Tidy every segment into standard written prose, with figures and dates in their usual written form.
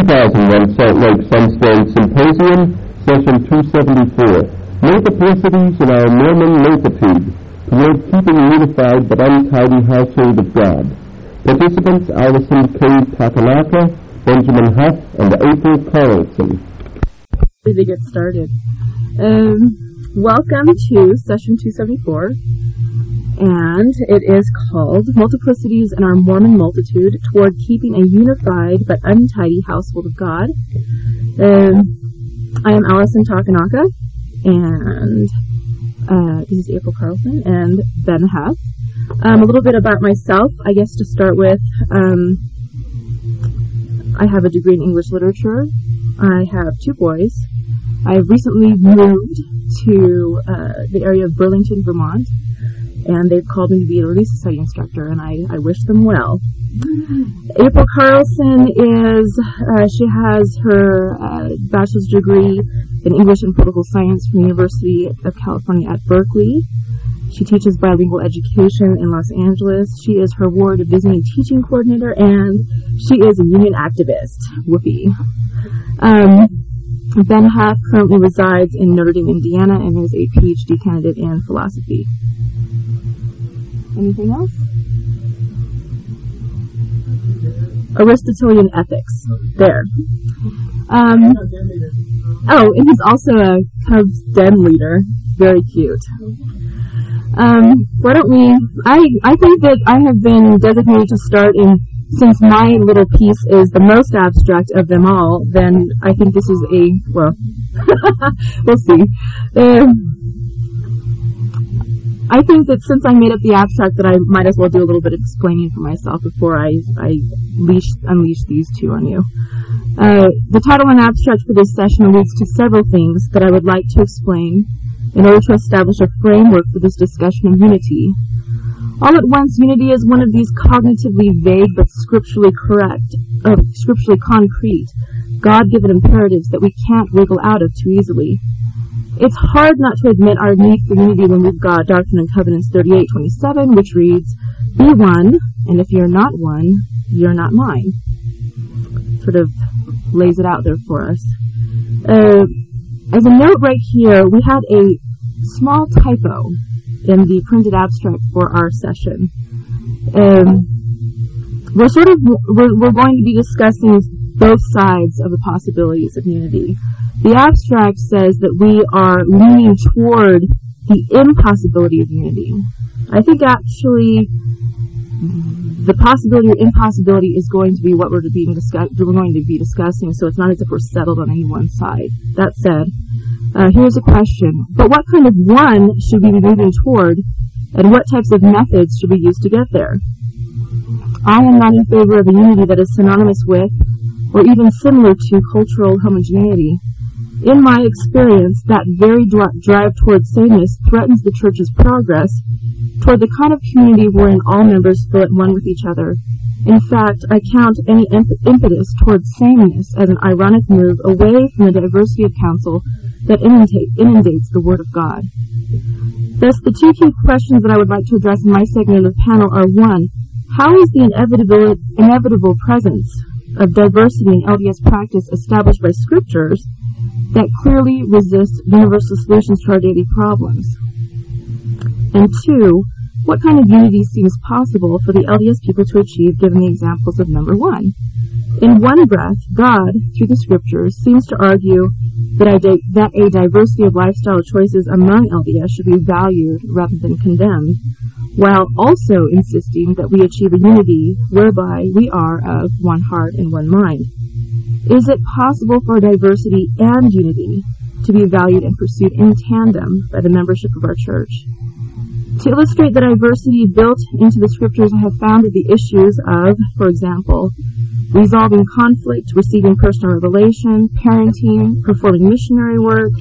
2001 Salt Lake Sunstone Symposium, Session 274, Multiplicities in Our Mormon Multitude, Toward Keeping a Unified but Untidy Household of God. Participants, Allison K. Tatanaka, Benjamin Huff, and April Carlson. To get started. Welcome to Session 274, and it is called Multiplicities in Our Mormon Multitude, Toward Keeping a Unified but Untidy Household of God. I am Allison Takanaka, and this is April Carlson and Ben Huff. A little bit about myself, I guess, to start with. I have a degree in English literature. I have 2 boys. I recently moved to the area of Burlington, Vermont, and they've called me to be a Relief Society instructor, and I wish them well. April Carlson she has her bachelor's degree in English and Political Science from the University of California at Berkeley. She teaches bilingual education in Los Angeles. She is her ward visiting teaching coordinator, and she is a union activist. Whoopee. Ben Huff currently resides in Notre Dame, Indiana, and is a PhD candidate in philosophy. Anything else? Aristotelian ethics. There. And he's also a Cubs den leader. Very cute. Why don't we... I think that I have been designated to start, and since my little piece is the most abstract of them all, then I think this is we'll see. I think that since I made up the abstract, that I might as well do a little bit of explaining for myself before I unleash these two on you. The title and abstract for this session alludes to several things that I would like to explain in order to establish a framework for this discussion of unity. All at once, unity is one of these cognitively vague but scripturally concrete, God-given imperatives that we can't wriggle out of too easily. It's hard not to admit our need for unity when we've got Doctrine and Covenants 38:27, which reads, "Be one, and if you're not one, you're not mine." Sort of lays it out there for us. As a note right here, we had a small typo in the printed abstract for our session. We're going to be discussing both sides of the possibilities of unity. The abstract says that we are leaning toward the impossibility of unity. I think actually the possibility or impossibility is going to be what we're going to be discussing, so it's not as if we're settled on any one side. That said, here's a question. But what kind of one should we be moving toward, and what types of methods should we use to get there? I am not in favor of a unity that is synonymous with, or even similar to, cultural homogeneity. In my experience, that very drive toward sameness threatens the Church's progress toward the kind of community wherein all members feel at one with each other. In fact, I count any impetus toward sameness as an ironic move away from the diversity of counsel that inundates the Word of God. Thus, the 2 key questions that I would like to address in my segment of the panel are: 1, how is the inevitable presence of diversity in LDS practice established by scriptures that clearly resist universal solutions to our daily problems? And 2, what kind of unity seems possible for the LDS people to achieve given the examples of number 1? In one breath, God, through the scriptures, seems to argue that a diversity of lifestyle choices among LDS should be valued rather than condemned, while also insisting that we achieve a unity whereby we are of one heart and one mind. Is it possible for diversity and unity to be valued and pursued in tandem by the membership of our church? To illustrate the diversity built into the scriptures, I have found that the issues of, for example, resolving conflict, receiving personal revelation, parenting, performing missionary work,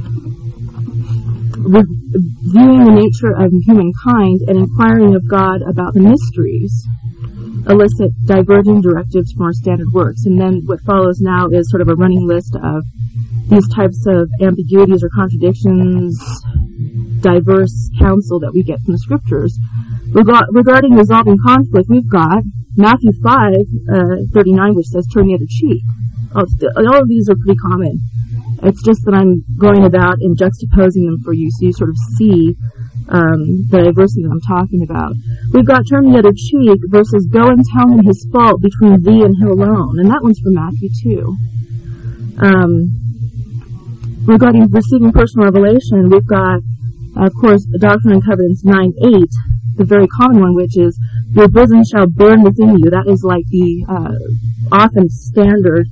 viewing the nature of humankind, and inquiring of God about the mysteries elicit diverging directives from our standard works. And then what follows now is sort of a running list of these types of ambiguities or contradictions, diverse counsel that we get from the scriptures. Regarding resolving conflict, we've got Matthew 5:39, which says, "Turn the other cheek." All of these are pretty common. It's just that I'm going about and juxtaposing them for you so you sort of see the diversity that I'm talking about. We've got turn the other cheek versus go and tell him his fault between thee and him alone. And that one's from Matthew 2. Regarding receiving personal revelation, we've got, of course, Doctrine and Covenants 9:8, the very common one, which is, your bosom shall burn within you. That is like the often standard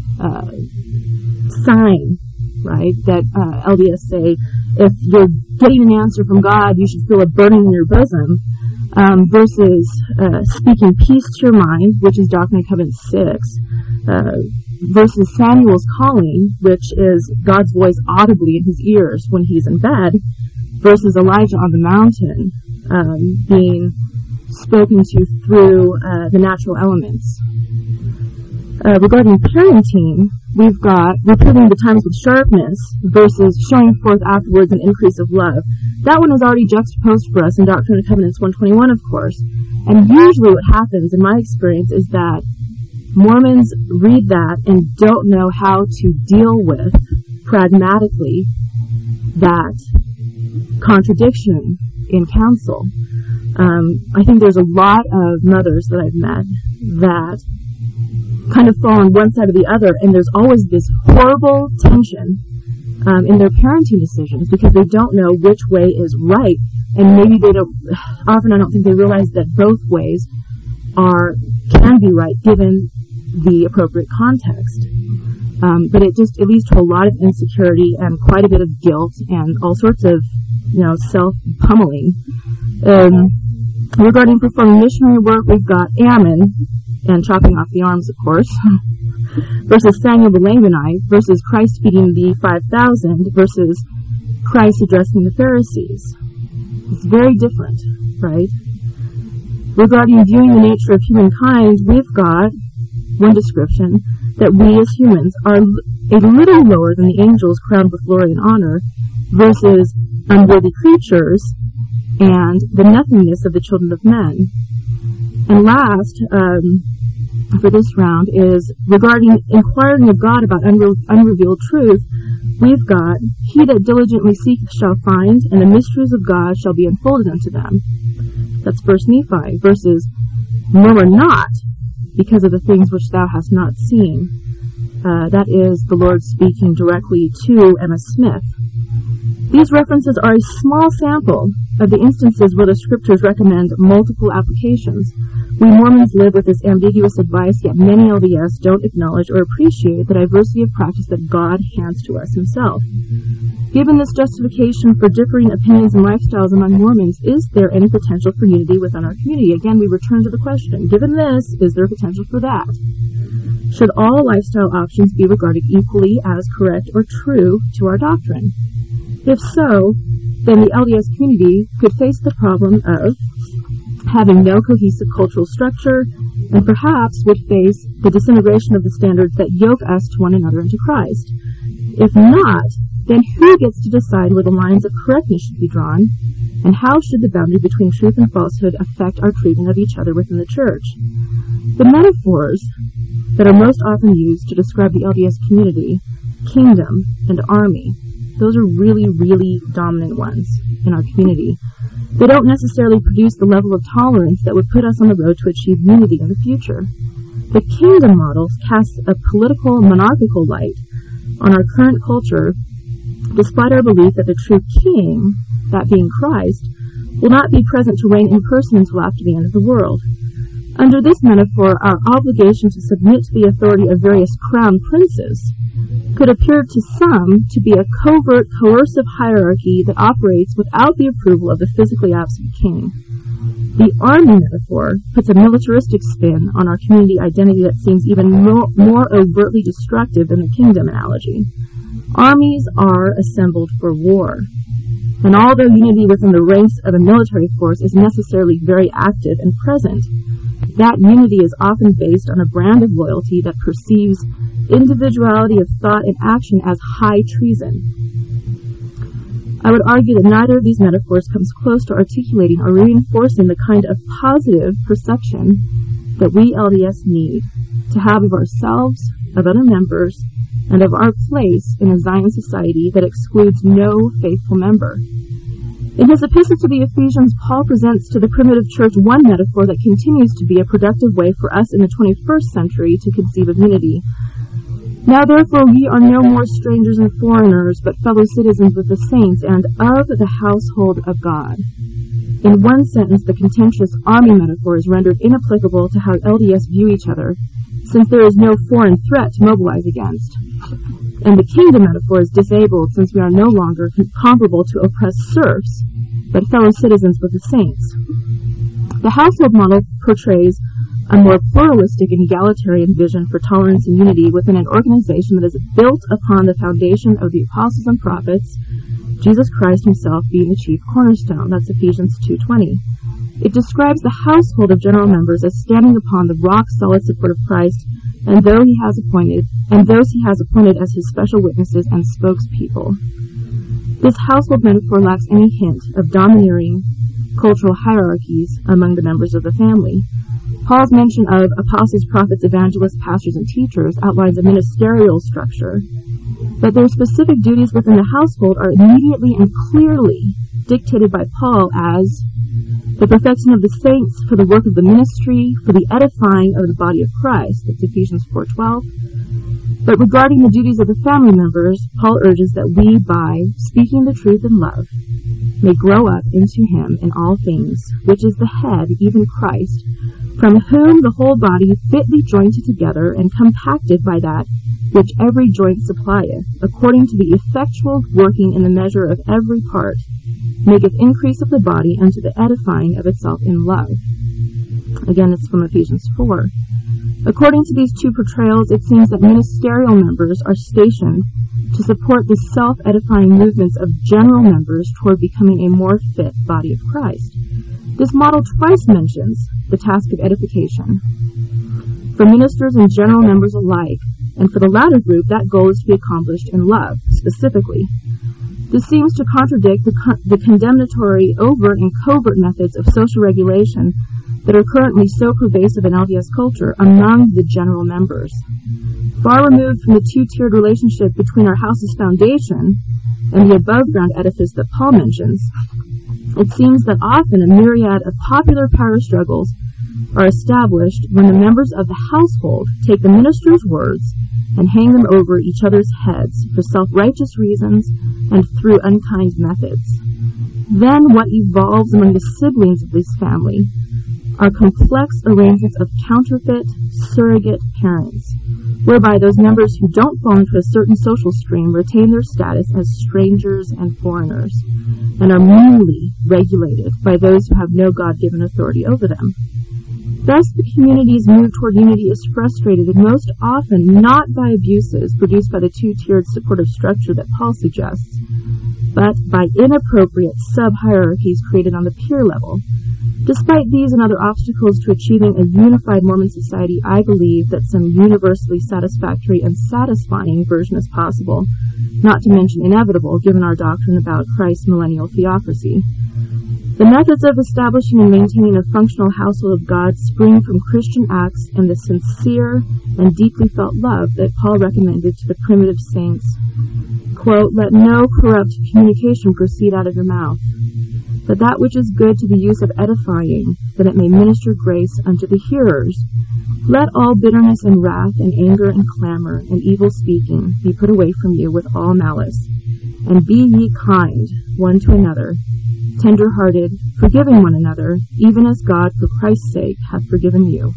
sign, right, that LDS say, if you're getting an answer from God, you should feel a burning in your bosom, versus speaking peace to your mind, which is Doctrine and Covenants 6, versus Samuel's calling, which is God's voice audibly in his ears when he's in bed, versus Elijah on the mountain, being spoken to through the natural elements. Regarding parenting, we've got reproving the times with sharpness versus showing forth afterwards an increase of love. That one is already juxtaposed for us in Doctrine and Covenants 121, of course. And usually what happens, in my experience, is that Mormons read that and don't know how to deal with, pragmatically, that contradiction in counsel. I think there's a lot of mothers that I've met that kind of fall on one side or the other, and there's always this horrible tension in their parenting decisions because they don't know which way is right, and maybe they don't. Often, I don't think they realize that both ways can be right given the appropriate context. But it leads to a lot of insecurity and quite a bit of guilt and all sorts of, self-pummeling. Regarding performing missionary work, we've got Ammon, and chopping off the arms, of course, versus Samuel the Lamanite, versus Christ feeding the 5,000, versus Christ addressing the Pharisees. It's very different, right? Regarding viewing the nature of humankind, we've got one description, that we as humans are a little lower than the angels crowned with glory and honor, versus unworthy creatures and the nothingness of the children of men. And last, for this round, is regarding inquiring of God about unrevealed truth, we've got, he that diligently seeketh shall find, and the mysteries of God shall be unfolded unto them. That's 1 Nephi, versus murmur not, because of the things which thou hast not seen. That is the Lord speaking directly to Emma Smith. These references are a small sample of the instances where the scriptures recommend multiple applications. We Mormons live with this ambiguous advice, yet many LDS don't acknowledge or appreciate the diversity of practice that God hands to us himself. Given this justification for differing opinions and lifestyles among Mormons, is there any potential for unity within our community? Again, we return to the question, given this, is there potential for that? Should all lifestyle options be regarded equally as correct or true to our doctrine? If so, then the LDS community could face the problem of having no cohesive cultural structure, and perhaps would face the disintegration of the standards that yoke us to one another into Christ. If not, then who gets to decide where the lines of correctness should be drawn, and how should the boundary between truth and falsehood affect our treatment of each other within the church? The metaphors that are most often used to describe the LDS community, kingdom and army, those are really, really dominant ones in our community. They don't necessarily produce the level of tolerance that would put us on the road to achieve unity in the future. The kingdom model casts a political, monarchical light on our current culture, despite our belief that the true king, that being Christ, will not be present to reign in person until after the end of the world. Under this metaphor, our obligation to submit to the authority of various crown princes could appear to some to be a covert, coercive hierarchy that operates without the approval of the physically absent king. The army metaphor puts a militaristic spin on our community identity that seems even more overtly destructive than the kingdom analogy. Armies are assembled for war, and although unity within the ranks of a military force is necessarily very active and present, that unity is often based on a brand of loyalty that perceives individuality of thought and action as high treason. I would argue that neither of these metaphors comes close to articulating or reinforcing the kind of positive perception that we LDS need to have of ourselves, of other members, and of our place in a Zion society that excludes no faithful member. In his epistle to the Ephesians, Paul presents to the primitive church one metaphor that continues to be a productive way for us in the 21st century to conceive of unity. Now therefore we are no more strangers and foreigners, but fellow citizens with the saints and of the household of God. In one sentence, the contentious army metaphor is rendered inapplicable to how LDS view each other, since there is no foreign threat to mobilize against. And the kingdom metaphor is disabled, since we are no longer comparable to oppressed serfs, but fellow citizens with the saints. The household model portrays a more pluralistic and egalitarian vision for tolerance and unity within an organization that is built upon the foundation of the apostles and prophets, Jesus Christ himself being the chief cornerstone. That's Ephesians 2:20. It describes the household of general members as standing upon the rock-solid support of Christ and those he has appointed as his special witnesses and spokespeople. This household metaphor lacks any hint of domineering cultural hierarchies among the members of the family. Paul's mention of apostles, prophets, evangelists, pastors, and teachers outlines a ministerial structure, but their specific duties within the household are immediately and clearly dictated by Paul as the perfection of the saints for the work of the ministry, for the edifying of the body of Christ. That's Ephesians 4:12. But regarding the duties of the family members, Paul urges that we, by speaking the truth in love, may grow up into him in all things, which is the head, even Christ, from whom the whole body fitly jointed together and compacted by that which every joint supplieth, according to the effectual working in the measure of every part, maketh increase of the body unto the edifying of itself in love. Again, it's from Ephesians 4. According to these two portrayals, it seems that ministerial members are stationed to support the self-edifying movements of general members toward becoming a more fit body of Christ. This model twice mentions the task of edification for ministers and general members alike, and for the latter group, that goal is to be accomplished in love, specifically. This seems to contradict the condemnatory overt and covert methods of social regulation that are currently so pervasive in LDS culture among the general members. Far removed from the two-tiered relationship between our house's foundation and the above-ground edifice that Paul mentions, it seems that often a myriad of popular power struggles are established when the members of the household take the minister's words and hang them over each other's heads for self-righteous reasons and through unkind methods. Then what evolves among the siblings of this family are complex arrangements of counterfeit, surrogate parents, whereby those members who don't fall into a certain social stream retain their status as strangers and foreigners, and are meanly regulated by those who have no God-given authority over them. Thus, the community's move toward unity is frustrated, and most often not by abuses produced by the two-tiered supportive structure that Paul suggests, but by inappropriate sub-hierarchies created on the peer level. Despite these and other obstacles to achieving a unified Mormon society, I believe that some universally satisfactory and satisfying version is possible, not to mention inevitable, given our doctrine about Christ's millennial theocracy. The methods of establishing and maintaining a functional household of God spring from Christian acts and the sincere and deeply felt love that Paul recommended to the primitive saints. Quote, "Let no corrupt communication proceed out of your mouth, but that which is good to the use of edifying, that it may minister grace unto the hearers. Let all bitterness and wrath and anger and clamor and evil speaking be put away from you with all malice. And be ye kind one to another, tender-hearted, forgiving one another, even as God for Christ's sake hath forgiven you."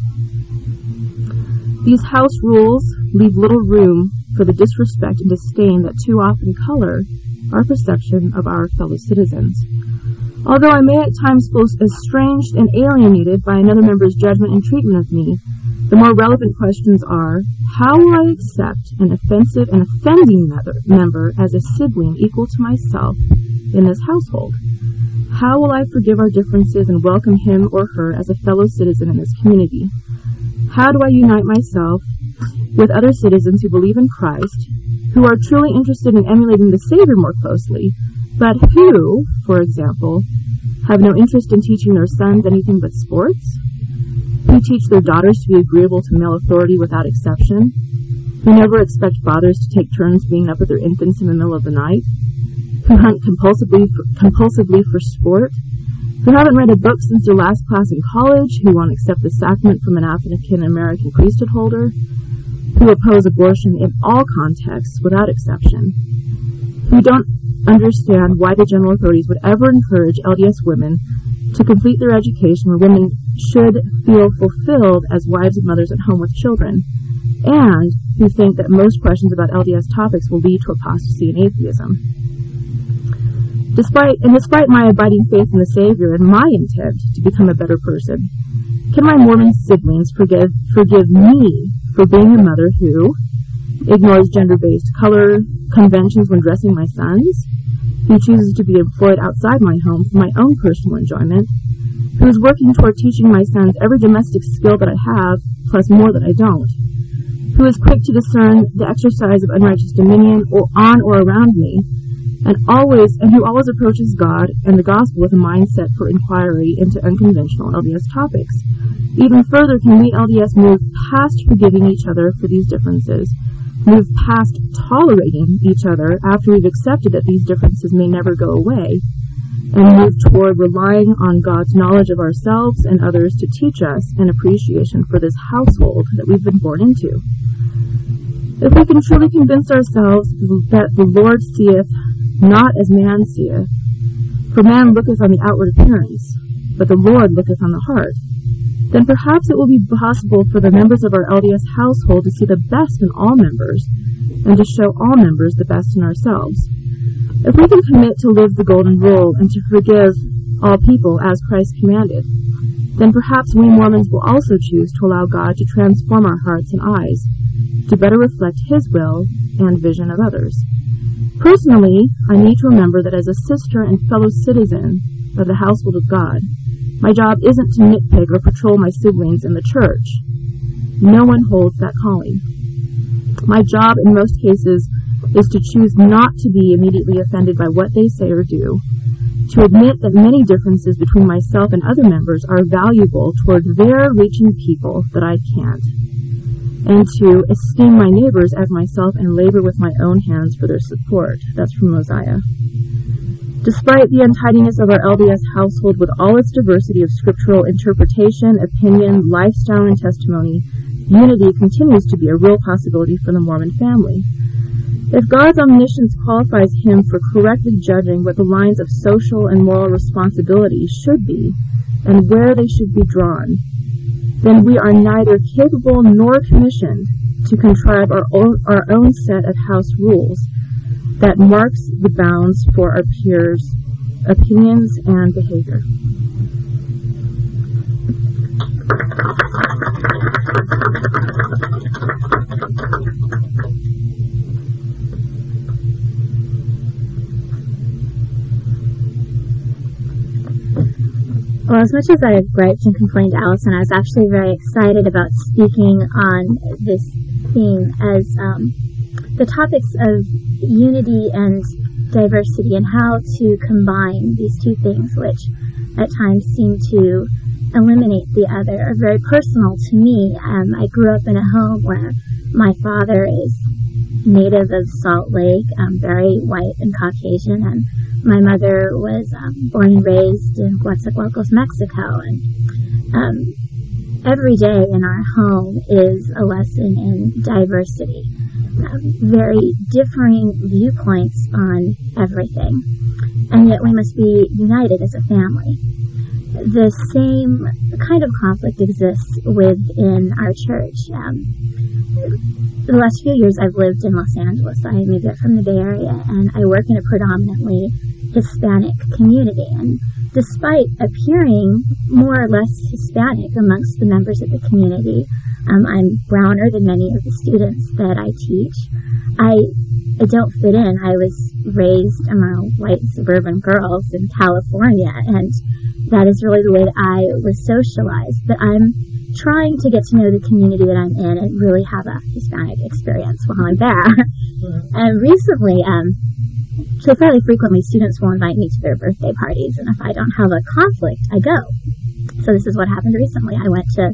These house rules leave little room for the disrespect and disdain that too often color our perception of our fellow citizens. Although I may at times feel estranged and alienated by another member's judgment and treatment of me, the more relevant questions are, how will I accept an offensive and offending member as a sibling equal to myself in this household? How will I forgive our differences and welcome him or her as a fellow citizen in this community? How do I unite myself with other citizens who believe in Christ, who are truly interested in emulating the Savior more closely, but who, for example, have no interest in teaching their sons anything but sports? who teach their daughters to be agreeable to male authority without exception, who never expect fathers to take turns being up with their infants in the middle of the night, who hunt compulsively for sport, who haven't read a book since their last class in college, who won't accept the sacrament from an African-American priesthood holder, who oppose abortion in all contexts without exception, who don't understand why the general authorities would ever encourage LDS women to complete their education where women should feel fulfilled as wives and mothers at home with children, and who think that most questions about LDS topics will lead to apostasy and atheism. Despite my abiding faith in the Savior and my intent to become a better person, can my Mormon siblings forgive me for being a mother who ignores gender-based color conventions when dressing my sons, who chooses to be employed outside my home for my own personal enjoyment, who is working toward teaching my sons every domestic skill that I have, plus more that I don't, who is quick to discern the exercise of unrighteous dominion on or around me, and who always approaches God and the gospel with a mindset for inquiry into unconventional LDS topics. Even further, can we LDS move past forgiving each other for these differences, move past tolerating each other after we've accepted that these differences may never go away, and move toward relying on God's knowledge of ourselves and others to teach us an appreciation for this household that we've been born into? If we can truly convince ourselves that the Lord seeth not as man seeth, for man looketh on the outward appearance, but the Lord looketh on the heart, then perhaps it will be possible for the members of our LDS household to see the best in all members, and to show all members the best in ourselves. If we can commit to live the golden rule and to forgive all people as Christ commanded, then perhaps we Mormons will also choose to allow God to transform our hearts and eyes to better reflect His will and vision of others. Personally, I need to remember that as a sister and fellow citizen of the household of God, my job isn't to nitpick or patrol my siblings in the church. No one holds that calling. My job in most cases is to choose not to be immediately offended by what they say or do, to admit that many differences between myself and other members are valuable toward their reaching people that I can't, and to esteem my neighbors as myself and labor with my own hands for their support. That's from Mosiah. Despite the untidiness of our LDS household with all its diversity of scriptural interpretation, opinion, lifestyle, and testimony, unity continues to be a real possibility for the Mormon family. If God's omniscience qualifies Him for correctly judging what the lines of social and moral responsibility should be and where they should be drawn, then we are neither capable nor commissioned to contrive our own set of house rules that marks the bounds for our peers' opinions and behavior. Well, as much as I have griped and complained to Allison, I was actually very excited about speaking on this theme as the topics of unity and diversity and how to combine these two things, which at times seem to eliminate the other, are very personal to me. I grew up in a home where my father is native of Salt Lake, very white and Caucasian, and my mother was born and raised in Coatzacoalcos, Mexico, and every day in our home is a lesson in diversity, very differing viewpoints on everything, and yet we must be united as a family. The same kind of conflict exists within our church. The last few years I've lived in Los Angeles. I moved up from the Bay Area, and I work in a predominantly Hispanic community. And despite appearing more or less Hispanic amongst the members of the community, I'm browner than many of the students that I teach. I don't fit in. I was raised among white suburban girls in California, and that is really the way that I was socialized. But I'm trying to get to know the community that I'm in and really have a Hispanic experience while I'm there. And recently, so fairly frequently, students will invite me to their birthday parties, and if I don't have a conflict, I go. So this is what happened recently. I went to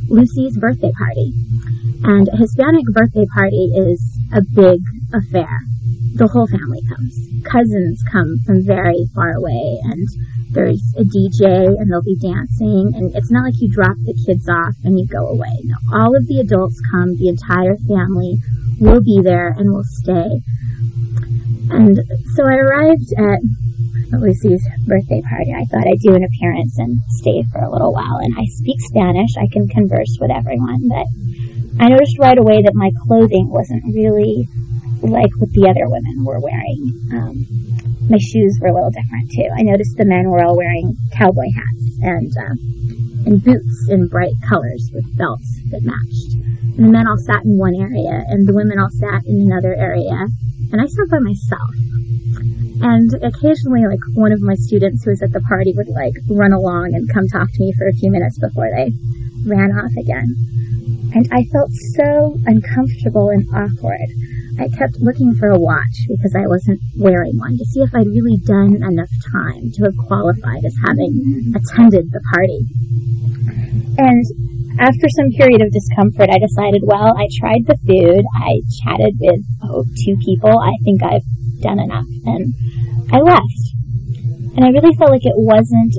Lucy's birthday party. And a Hispanic birthday party is a big affair. The whole family comes. Cousins come from very far away, and there's a DJ, and they'll be dancing, and it's not like you drop the kids off and you go away. No, all of the adults come, the entire family will be there and will stay. And so I arrived at Lucy's birthday party. I thought I'd do an appearance and stay for a little while, and I speak Spanish. I can converse with everyone, but I noticed right away that my clothing wasn't really like what the other women were wearing. My shoes were a little different too. I noticed the men were all wearing cowboy hats and boots in bright colors with belts that matched. And the men all sat in one area, and the women all sat in another area, and I sat by myself. And occasionally, like, one of my students who was at the party would, like, run along and come talk to me for a few minutes before they ran off again. And I felt so uncomfortable and awkward. I kept looking for a watch because I wasn't wearing one to see if I'd really done enough time to have qualified as having attended the party. And after some period of discomfort, I decided, well, I tried the food, I chatted with 2 people, I think I've done enough, and I left. And I really felt like it wasn't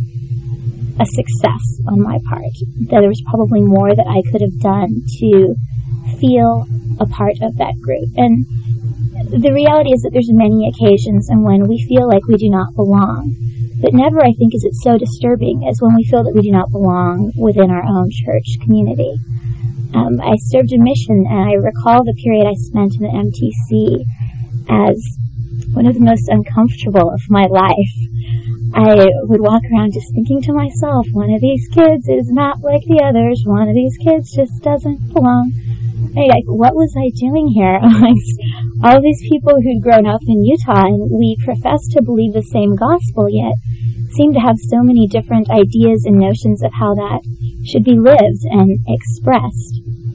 a success on my part, that there was probably more that I could have done to feel a part of that group. And the reality is that there's many occasions and when we feel like we do not belong, but never, I think, is it so disturbing as when we feel that we do not belong within our own church community. I served a mission, and I recall the period I spent in the MTC as one of the most uncomfortable of my life. I would walk around just thinking to myself, one of these kids is not like the others, one of these kids just doesn't belong. Like, what was I doing here amongst all these people who'd grown up in Utah, and we profess to believe the same gospel, yet seem to have so many different ideas and notions of how that should be lived and expressed.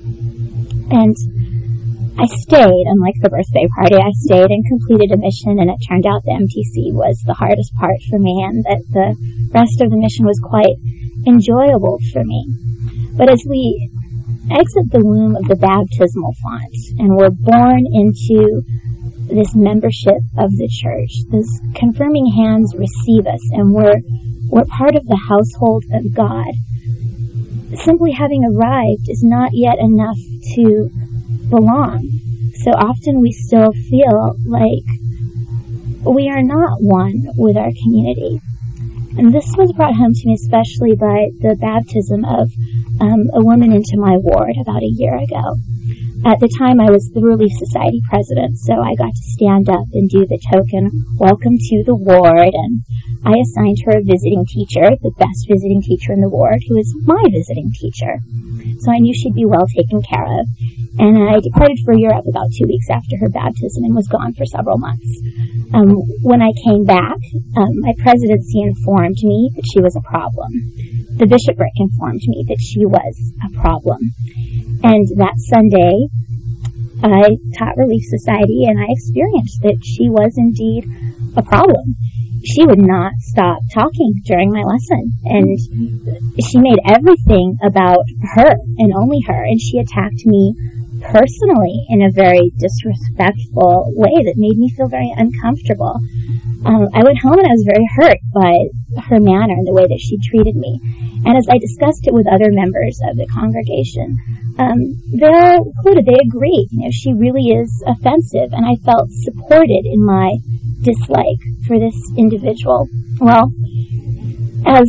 And I stayed, unlike the birthday party, I stayed and completed a mission, and it turned out the MTC was the hardest part for me, and that the rest of the mission was quite enjoyable for me. But as we exit the womb of the baptismal font, and we're born into this membership of the church, those confirming hands receive us, and we're part of the household of God. Simply having arrived is not yet enough to belong. So often we still feel like we are not one with our community. And this was brought home to me especially by the baptism of a woman into my ward about a year ago. At the time, I was the Relief Society president, so I got to stand up and do the token welcome to the ward, and I assigned her a visiting teacher, the best visiting teacher in the ward, who was my visiting teacher. So I knew she'd be well taken care of. And I departed for Europe about 2 weeks after her baptism and was gone for several months. When I came back, my presidency informed me that she was a problem. The bishopric informed me that she was a problem. And that Sunday, I taught Relief Society, and I experienced that she was indeed a problem. She would not stop talking during my lesson, and she made everything about her and only her, and she attacked me personally in a very disrespectful way that made me feel very uncomfortable. I went home and I was very hurt by her manner and the way that she treated me. And as I discussed it with other members of the congregation, they all included, they agreed, she really is offensive, and I felt supported in my dislike for this individual. Well, as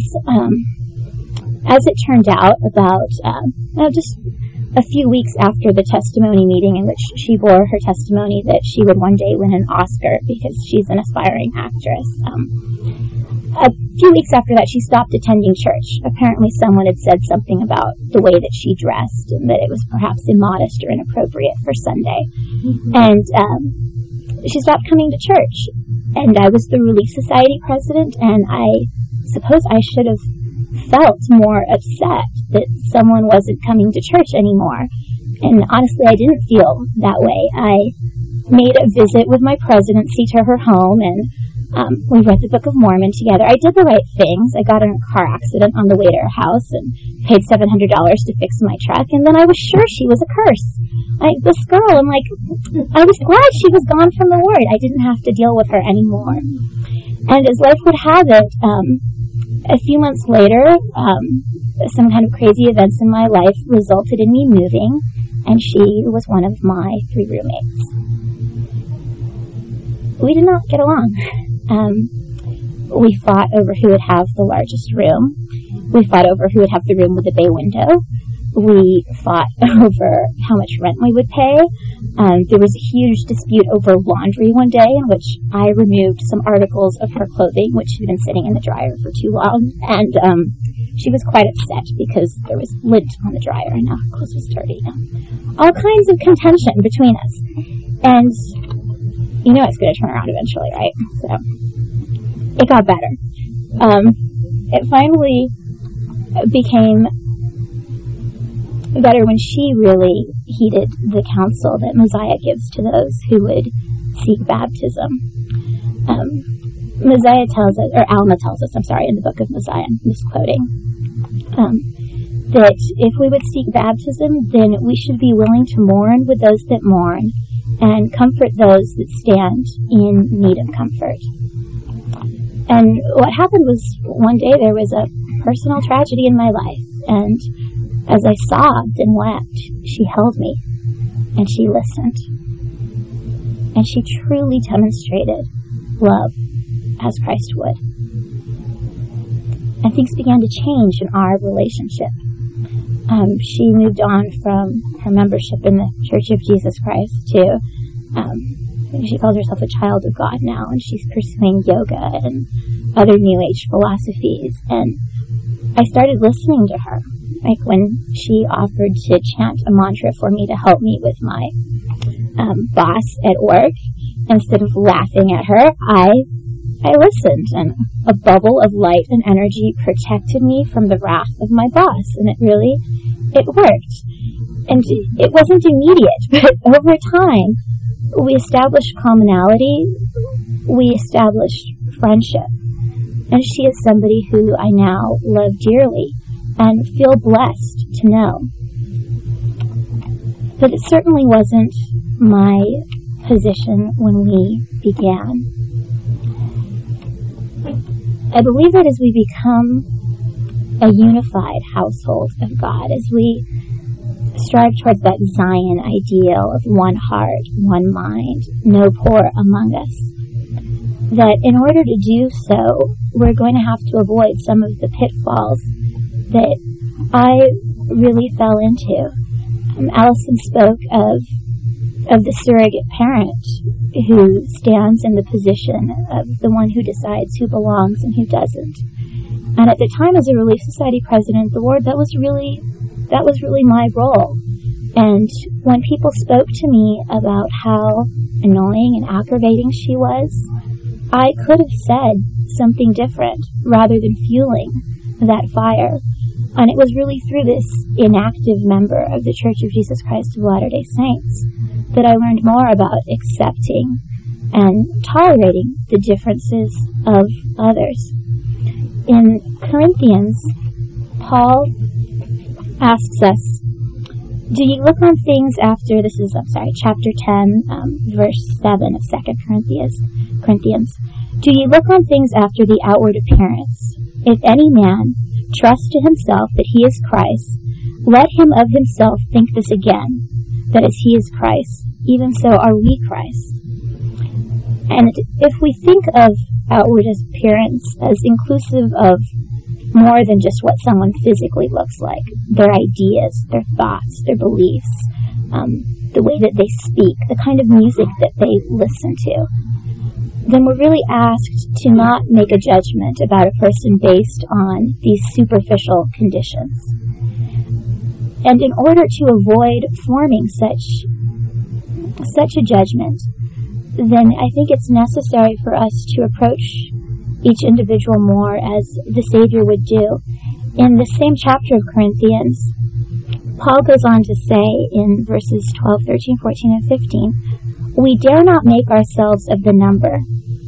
it turned out, about just a few weeks after the testimony meeting in which she bore her testimony that she would one day win an Oscar because she's an aspiring actress, a few weeks after that, she stopped attending church. Apparently someone had said something about the way that she dressed and that it was perhaps immodest or inappropriate for Sunday. And she stopped coming to church. And I was the Relief Society president, and I suppose I should have felt more upset that someone wasn't coming to church anymore. And honestly, I didn't feel that way. I made a visit with my presidency to her home, and We read the Book of Mormon together. I did the right things. I got in a car accident on the way to her house and paid $700 to fix my truck, and then I was sure she was a curse. This girl, I was glad she was gone from the Lord. I didn't have to deal with her anymore. And as life would have it, a few months later, some kind of crazy events in my life resulted in me moving, and she was one of my 3 roommates. We did not get along. We fought over who would have the largest room. We fought over who would have the room with the bay window. We fought over how much rent we would pay. There was a huge dispute over laundry one day in which I removed some articles of her clothing which had been sitting in the dryer for too long, and she was quite upset because there was lint on the dryer and now her clothes was dirty. All kinds of contention between us. And you know it's going to turn around eventually, right? So it got better. It finally became better when she really heeded the counsel that Mosiah gives to those who would seek baptism. Mosiah tells us, or Alma tells us, in the book of Mosiah, I'm misquoting, that if we would seek baptism, then we should be willing to mourn with those that mourn and comfort those that stand in need of comfort. And what happened was, one day there was a personal tragedy in my life, and as I sobbed and wept, she held me, and she listened. And she truly demonstrated love as Christ would. And things began to change in our relationship. She moved on from her membership in the Church of Jesus Christ to, she calls herself a child of God now, and she's pursuing yoga and other New Age philosophies. And I started listening to her. Like when she offered to chant a mantra for me to help me with my boss at work, instead of laughing at her, I listened, and a bubble of light and energy protected me from the wrath of my boss, and it worked. And it wasn't immediate, but over time, we established commonality, we established friendship, and she is somebody who I now love dearly and feel blessed to know. But it certainly wasn't my position when we began. I believe that as we become a unified household of God, as we strive towards that Zion ideal of one heart, one mind, no poor among us, that in order to do so, we're going to have to avoid some of the pitfalls that I really fell into. Allison spoke of the surrogate parent who stands in the position of the one who decides who belongs and who doesn't. And at the time, as a Relief Society president, the Lord, that was really my role. And when people spoke to me about how annoying and aggravating she was, I could have said something different rather than fueling that fire. And it was really through this inactive member of the Church of Jesus Christ of Latter-day Saints that I learned more about accepting and tolerating the differences of others. In Corinthians, Paul asks us, do you look on things after, chapter 10, verse 7 of 2 Corinthians. Do you look on things after the outward appearance? If any man trust to himself that he is Christ, let him of himself think this again, that as he is Christ, even so are we Christ. And if we think of outward appearance as inclusive of more than just what someone physically looks like, their ideas, their thoughts, their beliefs, the way that they speak, the kind of music that they listen to, then we're really asked to not make a judgment about a person based on these superficial conditions. And in order to avoid forming such a judgment, then I think it's necessary for us to approach each individual more as the Savior would do. In the same chapter of Corinthians, Paul goes on to say in verses 12, 13, 14, and 15, we dare not make ourselves of the number,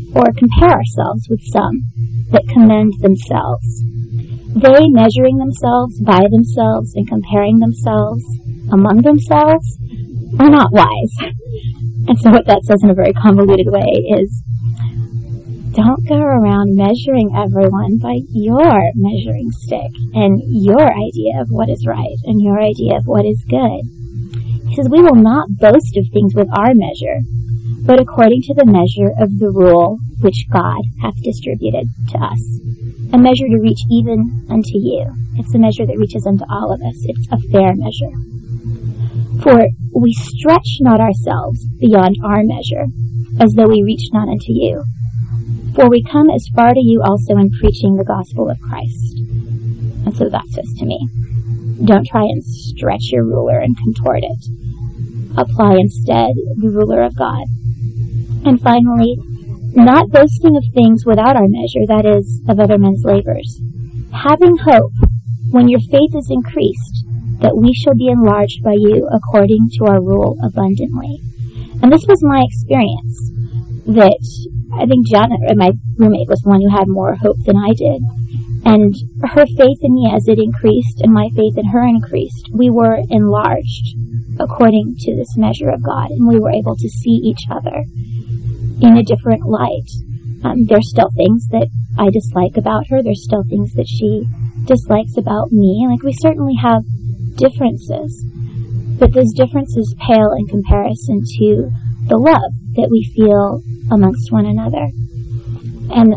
or compare ourselves with some that commend themselves. They measuring themselves by themselves and comparing themselves among themselves are not wise. And so what that says in a very convoluted way is, don't go around measuring everyone by your measuring stick and your idea of what is right and your idea of what is good. He says, we will not boast of things with our measure, but according to the measure of the rule which God hath distributed to us. A measure to reach even unto you. It's a measure that reaches unto all of us. It's a fair measure. For we stretch not ourselves beyond our measure, as though we reach not unto you. For we come as far to you also in preaching the gospel of Christ. And so that says to me, don't try and stretch your ruler and contort it. Apply instead the ruler of God. And finally, not boasting of things without our measure, that is, of other men's labors. Having hope, when your faith is increased, that we shall be enlarged by you according to our rule abundantly. And this was my experience, that I think Janet, my roommate, was the one who had more hope than I did. And her faith in me, as it increased, and my faith in her increased, we were enlarged according to this measure of God, and we were able to see each other in a different light. There's still things that I dislike about her. There's still things that she dislikes about me. Like, we certainly have differences, but those differences pale in comparison to the love that we feel amongst one another. And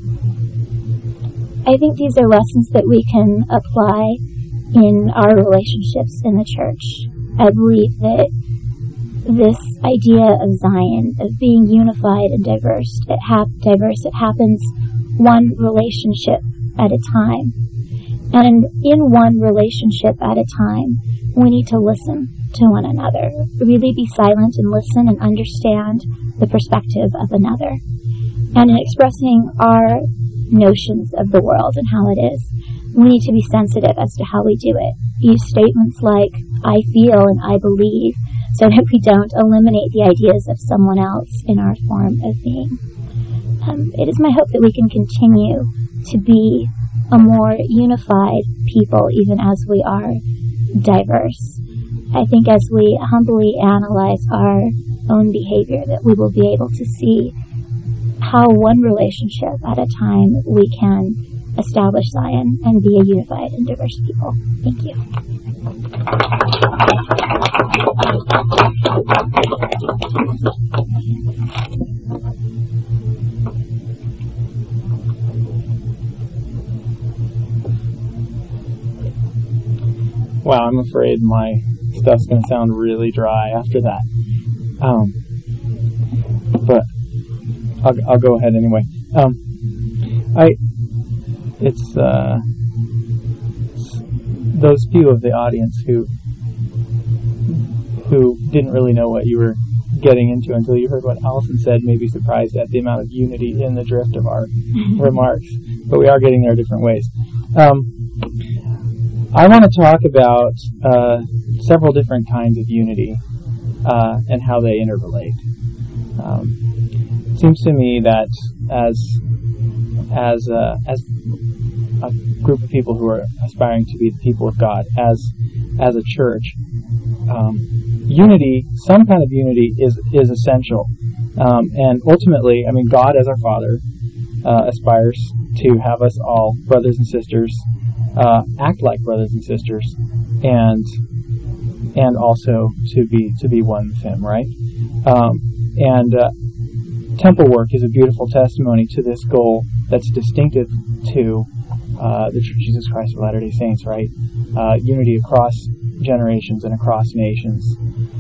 I think these are lessons that we can apply in our relationships in the church. I believe that this idea of Zion, of being unified and diverse, it happens one relationship at a time. And in one relationship at a time, we need to listen to one another. Really be silent and listen and understand the perspective of another. And in expressing our notions of the world and how it is, we need to be sensitive as to how we do it. Use statements like, I feel and I believe, so that we don't eliminate the ideas of someone else in our form of being. It is my hope that we can continue to be a more unified people, even as we are diverse. I think as we humbly analyze our own behavior, that we will be able to see how one relationship at a time we can establish Zion and be a unified and diverse people. Thank you. Wow, I'm afraid my stuff's going to sound really dry after that. But I'll go ahead anyway. It's those few of the audience who didn't really know what you were getting into until you heard what Allison said, may be surprised at the amount of unity in the drift of our remarks. But we are getting there different ways. I want to talk about several different kinds of unity and how they interrelate. It seems to me that as a group of people who are aspiring to be the people of God, as a church, unity, some kind of unity, is essential. And ultimately, I mean, God as our Father aspires to have us all, brothers and sisters, act like brothers and sisters, and also to be one with Him, right? Temple work is a beautiful testimony to this goal that's distinctive to the Church of Jesus Christ of Latter-day Saints, right? Unity across generations and across nations.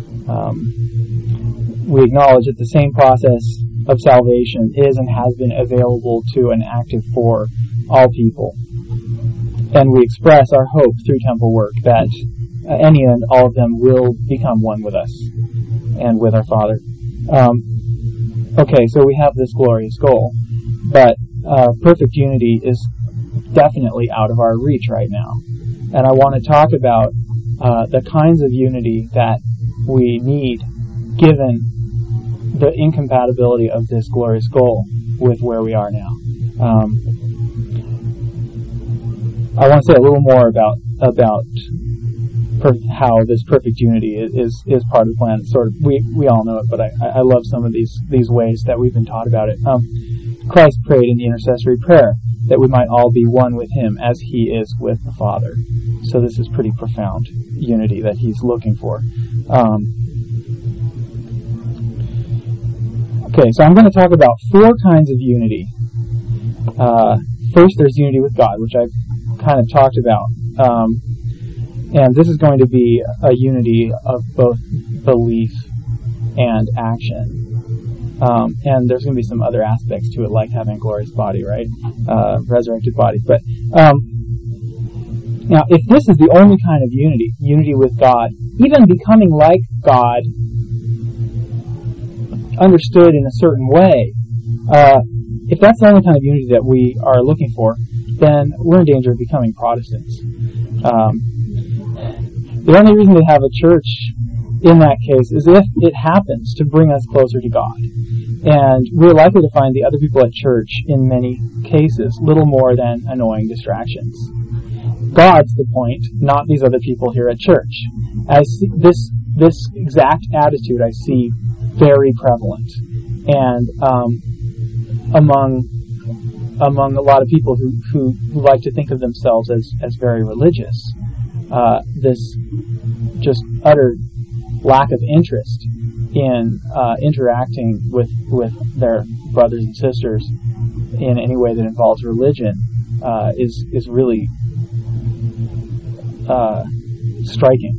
We acknowledge that the same process of salvation is and has been available to and active for all people. And we express our hope through temple work that any and all of them will become one with us and with our Father. Okay, so we have this glorious goal, but perfect unity is definitely out of our reach right now. And I want to talk about the kinds of unity that we need given the incompatibility of this glorious goal with where we are now. I want to say a little more about how this perfect unity is part of the plan. It's sort of we all know it, but I love some of these ways that we've been taught about it. Christ prayed in the intercessory prayer that we might all be one with Him as He is with the Father. So this is pretty profound unity that He's looking for. Okay, so I'm going to talk about 4 kinds of unity. First, there's unity with God, which I've kind of talked about. And this is going to be a unity of both belief and action. And there's going to be some other aspects to it, like having a glorious body, right? Resurrected body. But now, if this is the only kind of unity with God, even becoming like God, understood in a certain way, if that's the only kind of unity that we are looking for, then we're in danger of becoming Protestants. The only reason to have a church in that case is if it happens to bring us closer to God. And we're likely to find the other people at church, in many cases, little more than annoying distractions. God's the point, not these other people here at church. As this exact attitude I see very prevalent, and among a lot of people who like to think of themselves as very religious. This just utter lack of interest in interacting with their brothers and sisters in any way that involves religion is really striking.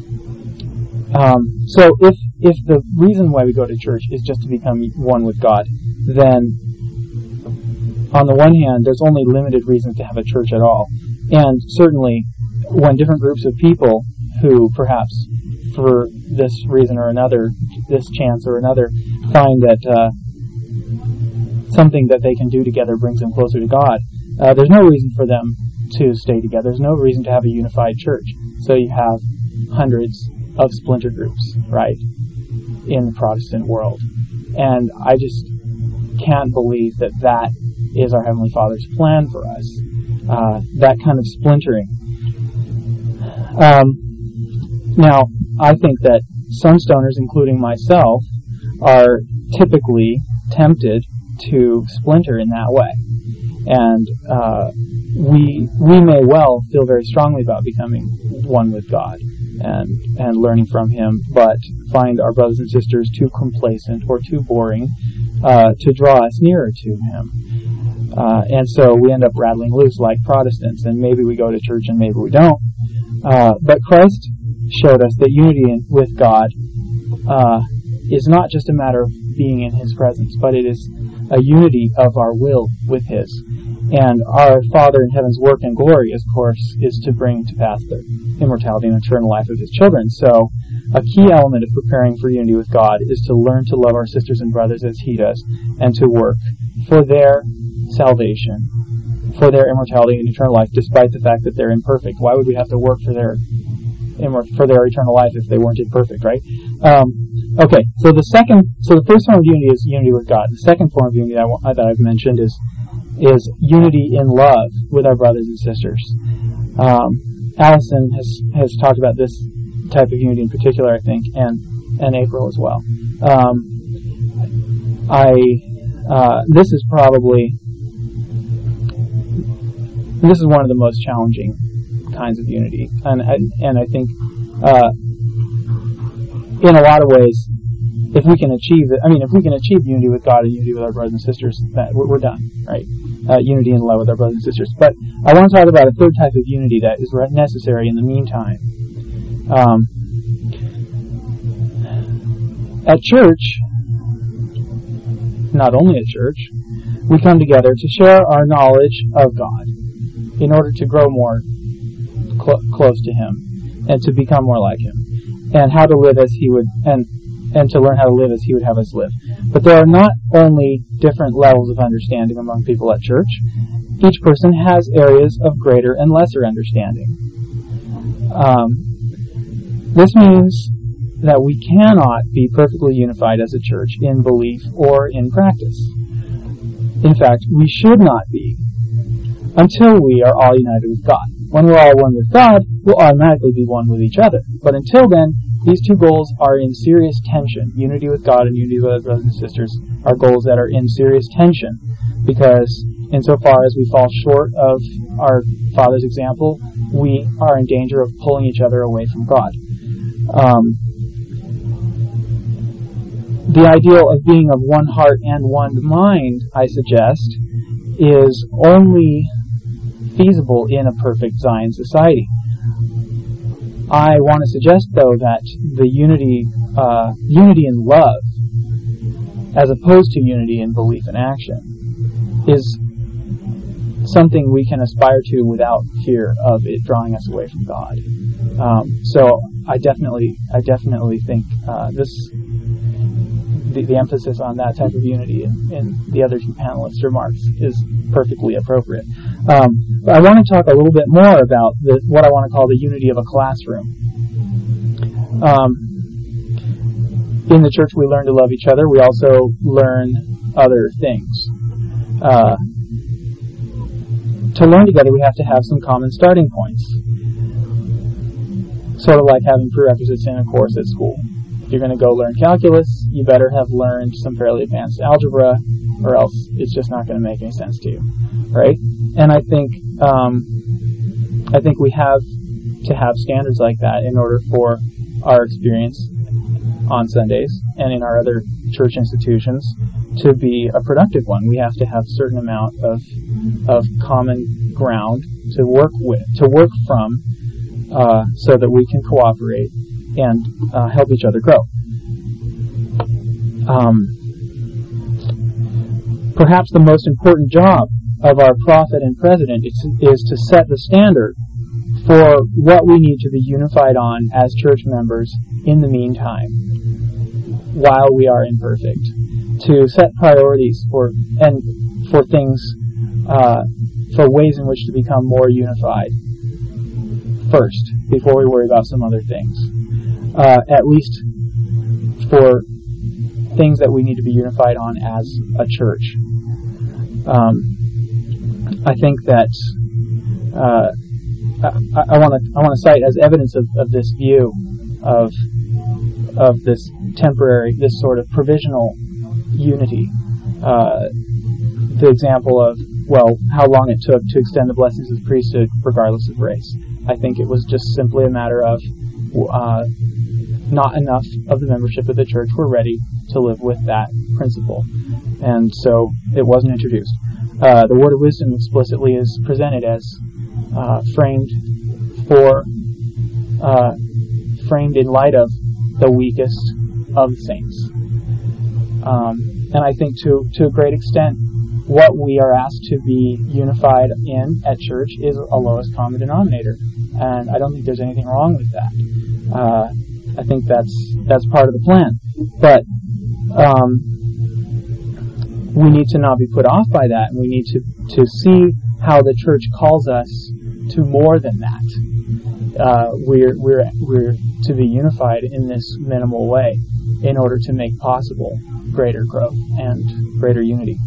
So if the reason why we go to church is just to become one with God, then on the one hand, there's only limited reasons to have a church at all. And certainly, when different groups of people who perhaps for this reason or another, this chance or another, find that something that they can do together brings them closer to God, there's no reason for them to stay together. There's no reason to have a unified church. So you have hundreds of splinter groups, right, in the Protestant world. And I just can't believe that is our Heavenly Father's plan for us. That kind of splintering. Now, I think that some stoners, including myself, are typically tempted to splinter in that way. And we may well feel very strongly about becoming one with God and learning from Him, but find our brothers and sisters too complacent or too boring to draw us nearer to Him. And so we end up rattling loose like Protestants, and maybe we go to church and maybe we don't. But Christ showed us that unity with God is not just a matter of being in His presence, but it is a unity of our will with His. And our Father in heaven's work and glory, of course, is to bring to pass the immortality and eternal life of His children. So a key element of preparing for unity with God is to learn to love our sisters and brothers as He does, and to work for their salvation, for their immortality and eternal life, despite the fact that they're imperfect. Why would we have to work for their eternal life if they weren't imperfect, right? Okay, so the first form of unity is unity with God. The second form of unity that I've mentioned is unity in love with our brothers and sisters. Allison has talked about this type of unity in particular, I think, and April as well. This is one of the most challenging kinds of unity, and I think in a lot of ways, if we can achieve unity with God and unity with our brothers and sisters, that we're done, right? Unity in love with our brothers and sisters. But I want to talk about a third type of unity that is necessary in the meantime. At church, not only at church, we come together to share our knowledge of God in order to grow more close to Him and to become more like Him, and how to live as He would, and to learn how to live as He would have us live. But there are not only different levels of understanding among people at church. Each person has areas of greater and lesser understanding. This means that we cannot be perfectly unified as a church in belief or in practice. In fact, we should not be until we are all united with God. When we're all one with God, we'll automatically be one with each other. But until then, these two goals are in serious tension. Unity with God and unity with other brothers and sisters are goals that are in serious tension, because insofar as we fall short of our Father's example, we are in danger of pulling each other away from God. The ideal of being of one heart and one mind, I suggest, is only feasible in a perfect Zion society. I want to suggest, though, that the unity in love, as opposed to unity in belief and action, is something we can aspire to without fear of it drawing us away from God. So I definitely think the emphasis on that type of unity in the other two panelists' remarks is perfectly appropriate. But I want to talk a little bit more about what I want to call the unity of a classroom. In the church, we learn to love each other. We also learn other things. To learn together, we have to have some common starting points. Sort of like having prerequisites in a course at school. If you're going to go learn calculus, you better have learned some fairly advanced algebra, or else it's just not going to make any sense to you, right? And I think we have to have standards like that in order for our experience on Sundays and in our other church institutions to be a productive one. We have to have a certain amount of common ground to work from, so that we can cooperate and help each other grow. Perhaps the most important job of our prophet and president is to set the standard for what we need to be unified on as church members in the meantime, while we are imperfect. To set priorities for things, for ways in which to become more unified first, before we worry about some other things. At least for things that we need to be unified on as a church. I think that I want to cite as evidence of this view of this temporary, this sort of provisional unity, the example of, how long it took to extend the blessings of the priesthood regardless of race. I think it was just simply a matter of not enough of the membership of the church were ready to live with that principle, and so it wasn't introduced. The word of wisdom explicitly is presented as framed in light of the weakest of the saints, and I think to a great extent, what we are asked to be unified in at church is a lowest common denominator, and I don't think there's anything wrong with that. I think that's part of the plan, but we need to not be put off by that, and we need to see how the church calls us to more than that. We're to be unified in this minimal way in order to make possible greater growth and greater unity.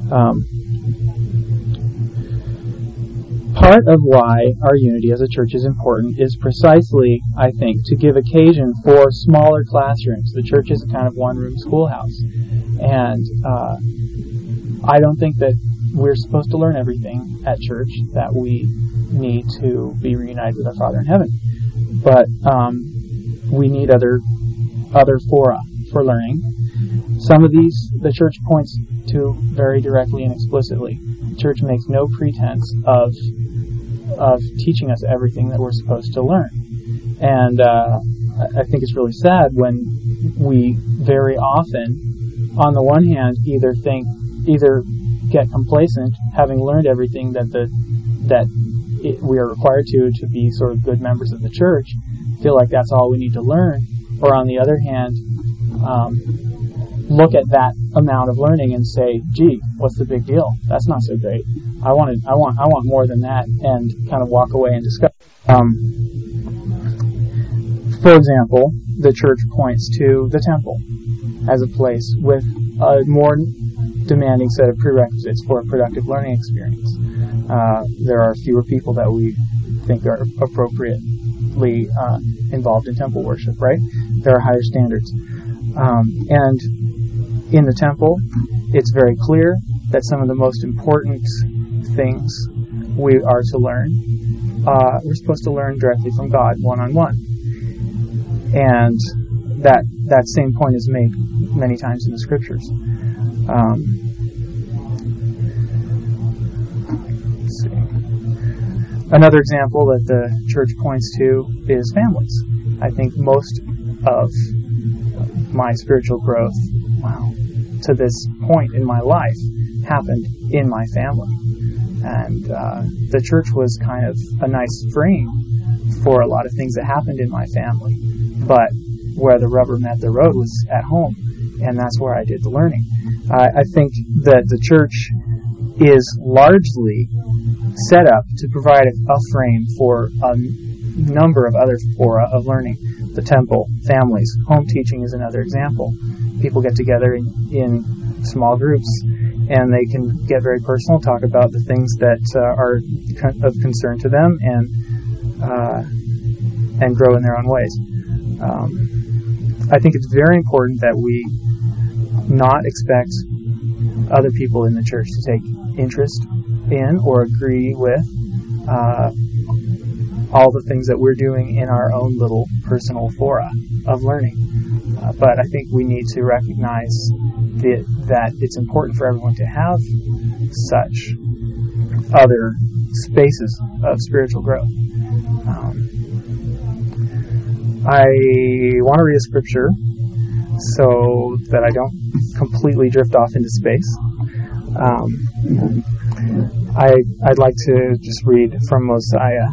Part of why our unity as a church is important is precisely, I think, to give occasion for smaller classrooms. The church is a kind of one-room schoolhouse, and I don't think that we're supposed to learn everything at church that we need to be reunited with our Father in heaven. But we need other fora for learning. Some of these the church points to very directly and explicitly. The church makes no pretense of teaching us everything that we're supposed to learn. And I think it's really sad when we very often, on the one hand, either get complacent, having learned everything we are required to be sort of good members of the church, feel like that's all we need to learn, or on the other hand, look at that amount of learning and say, "Gee, what's the big deal? That's not so great. I want more than that," and kind of walk away and discuss. For example, the church points to the temple as a place with a more demanding set of prerequisites for a productive learning experience. There are fewer people that we think are appropriately involved in temple worship, right? There are higher standards. And in the temple, it's very clear that some of the most important things we are to learn, we're supposed to learn directly from God, one-on-one. And that same point is made many times in the Scriptures. Let's see. Another example that the church points to is families. I think most of my spiritual growth, to this point in my life, happened in my family. And the church was kind of a nice frame for a lot of things that happened in my family. But where the rubber met the road was at home, and that's where I did the learning. I think that the church is largely set up to provide a frame for a number of other fora of learning. The temple, families, home teaching is another example. People get together in small groups, and they can get very personal, talk about the things that are of concern to them, and grow in their own ways. I think it's very important that we not expect other people in the church to take interest in or agree with all the things that we're doing in our own little personal fora of learning. But I think we need to recognize that it's important for everyone to have such other spaces of spiritual growth. I want to read a scripture so that I don't completely drift off into space. I'd like to just read from Mosiah,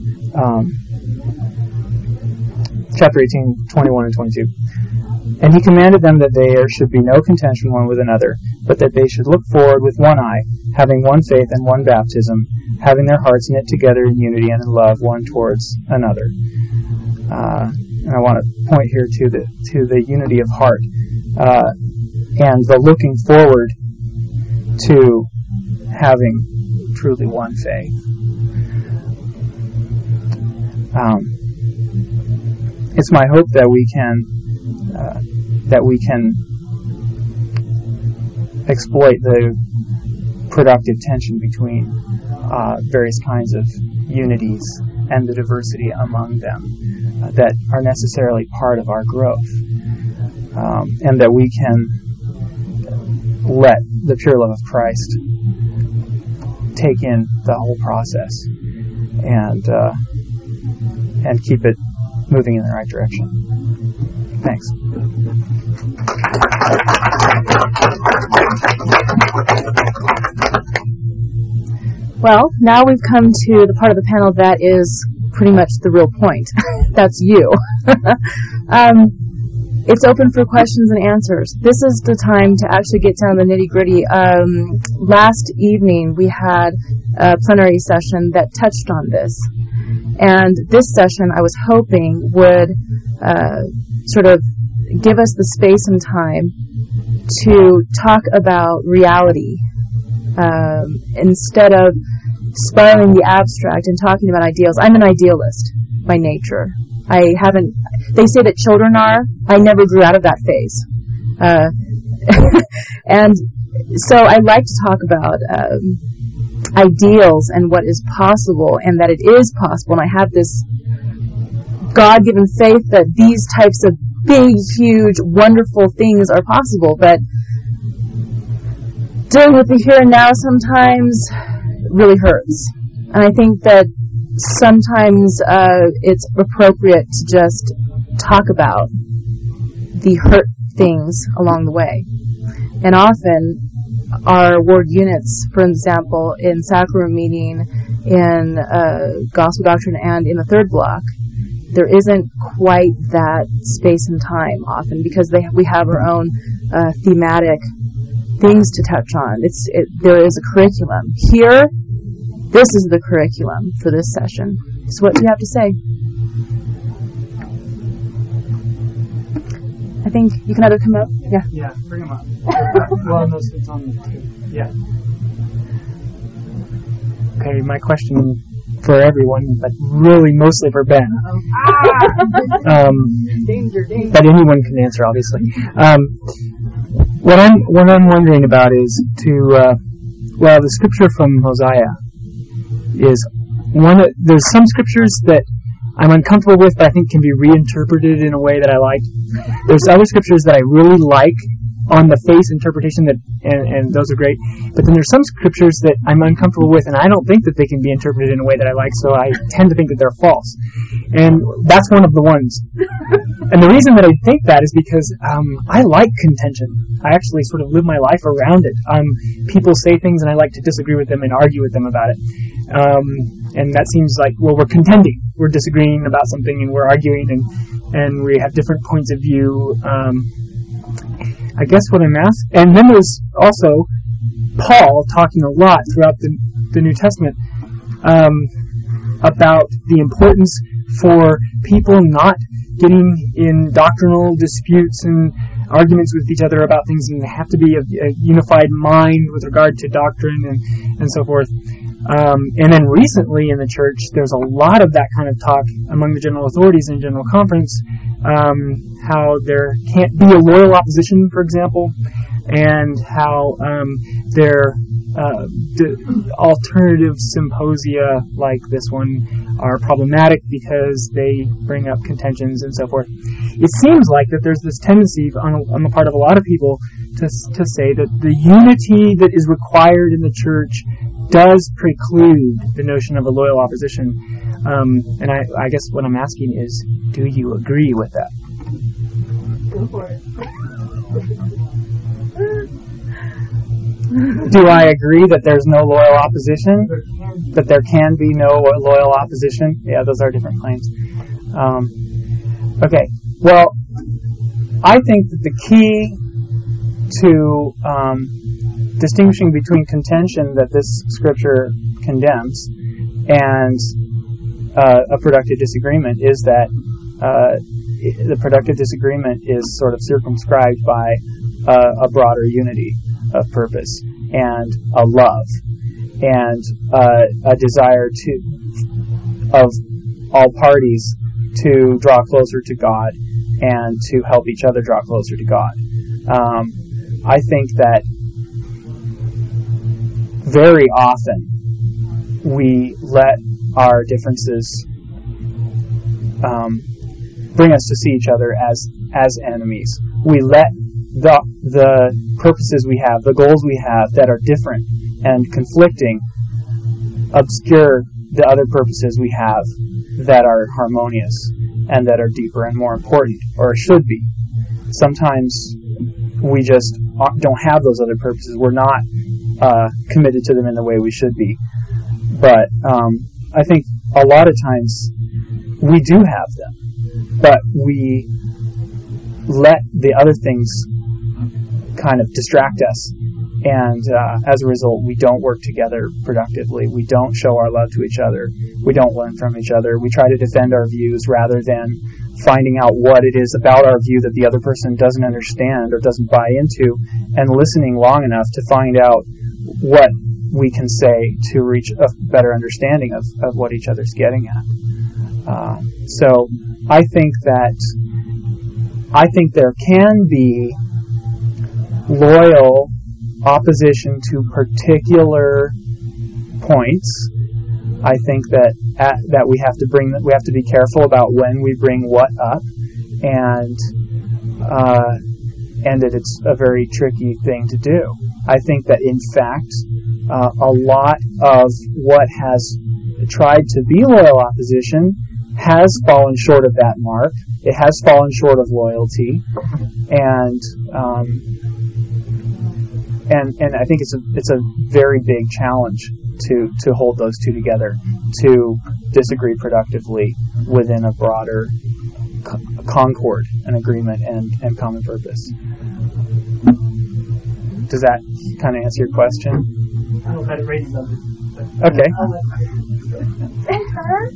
chapter 18, 21 and 22. And he commanded them that there should be no contention one with another, but that they should look forward with one eye, having one faith and one baptism, having their hearts knit together in unity and in love one towards another. And I want to point here to the unity of heart and the looking forward to having truly one faith. It's my hope that we can exploit the productive tension between various kinds of unities and the diversity among them that are necessarily part of our growth, and that we can let the pure love of Christ take in the whole process and keep it moving in the right direction. Thanks. Well, now we've come to the part of the panel that is pretty much the real point. That's you. It's open for questions and answers. This is the time to actually get down to the nitty-gritty. Last evening, we had a plenary session that touched on this. And this session, I was hoping, would sort of give us the space and time to talk about reality instead of spiraling the abstract and talking about ideals. I'm an idealist by nature. They say that children are. I never grew out of that phase. And so I like to talk about ideals and what is possible, and that it is possible. And I have this God-given faith that these types of big, huge, wonderful things are possible. But dealing with the here and now sometimes really hurts. And I think that sometimes it's appropriate to just talk about the hurt things along the way. And often our ward units, for example, in sacrament meeting, in gospel doctrine, and in the third block, there isn't quite that space and time often because we have our own thematic things to touch on. There is a curriculum. Here, this is the curriculum for this session. So what do you have to say? I think you can either come up. Yeah. Yeah, bring them up. Well, no, it's on the table. Yeah. Okay, my question for everyone, but really mostly for Ben. Danger. But anyone can answer, obviously. What I'm wondering about is the scripture from Hosea is there's some scriptures that I'm uncomfortable with, but I think can be reinterpreted in a way that I like. There's other scriptures that I really like on the face interpretation and those are great. But then there's some scriptures that I'm uncomfortable with, and I don't think that they can be interpreted in a way that I like, so I tend to think that they're false. And that's one of the ones. And the reason that I think that is because I like contention. I actually sort of live my life around it. People say things, and I like to disagree with them and argue with them about it. And that seems like, well, we're contending. We're disagreeing about something, and we're arguing, and we have different points of view. I guess what I'm asking, and then there's also Paul talking a lot throughout the New Testament about the importance for people not getting in doctrinal disputes and arguments with each other about things, and they have to be a unified mind with regard to doctrine and so forth. And then recently in the church, there's a lot of that kind of talk among the general authorities in General Conference, how there can't be a loyal opposition, for example, and how their alternative symposia like this one are problematic because they bring up contentions and so forth. It seems like that there's this tendency on the part of a lot of people to say that the unity that is required in the church does preclude the notion of a loyal opposition. And I guess what I'm asking is, do you agree with that? Go for it. Do I agree that there's no loyal opposition? That there can be no loyal opposition? Yeah, those are different claims. Okay, well, I think that the key to distinguishing between contention that this scripture condemns and a productive disagreement is that the productive disagreement is sort of circumscribed by a broader unity of purpose and a love and a desire of all parties to draw closer to God and to help each other draw closer to God. I think that very often we let our differences bring us to see each other as enemies. We let the purposes we have, the goals we have that are different and conflicting, obscure the other purposes we have that are harmonious and that are deeper and more important, or should be. Sometimes we just don't have those other purposes. We're not committed to them in the way we should be. But I think a lot of times we do have them, but we let the other things kind of distract us, and as a result, we don't work together productively. We don't show our love to each other. We don't learn from each other. We try to defend our views rather than finding out what it is about our view that the other person doesn't understand or doesn't buy into, and listening long enough to find out what we can say to reach a better understanding of what each other's getting at. So I think there can be loyal opposition to particular points. I think that we have to be careful about when we bring what up, and that it's a very tricky thing to do. I think that in fact, a lot of what has tried to be loyal opposition has fallen short of that mark. It has fallen short of loyalty, and I think it's a very big challenge to hold those two together, to disagree productively within a broader concord and agreement and common purpose. Does that kind of answer your question? I don't know if that raises up. Okay.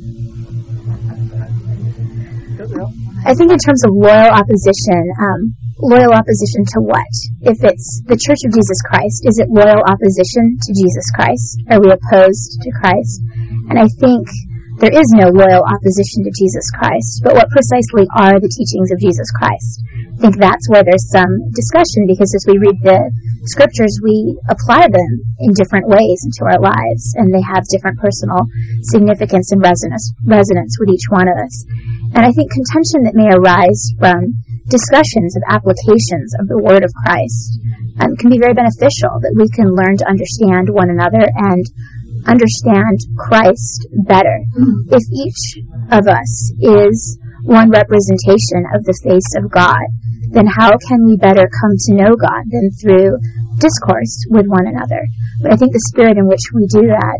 I think in terms of loyal opposition, loyal opposition to what? If it's the Church of Jesus Christ, is it loyal opposition to Jesus Christ? Are we opposed to Christ? And I think there is no loyal opposition to Jesus Christ, but what precisely are the teachings of Jesus Christ? I think that's where there's some discussion, because as we read the scriptures, we apply them in different ways into our lives, and they have different personal significance and resonance with each one of us. And I think contention that may arise from discussions of applications of the Word of Christ can be very beneficial, that we can learn to understand one another and understand Christ better. If each of us is one representation of the face of God, then how can we better come to know God than through discourse with one another? But I think the spirit in which we do that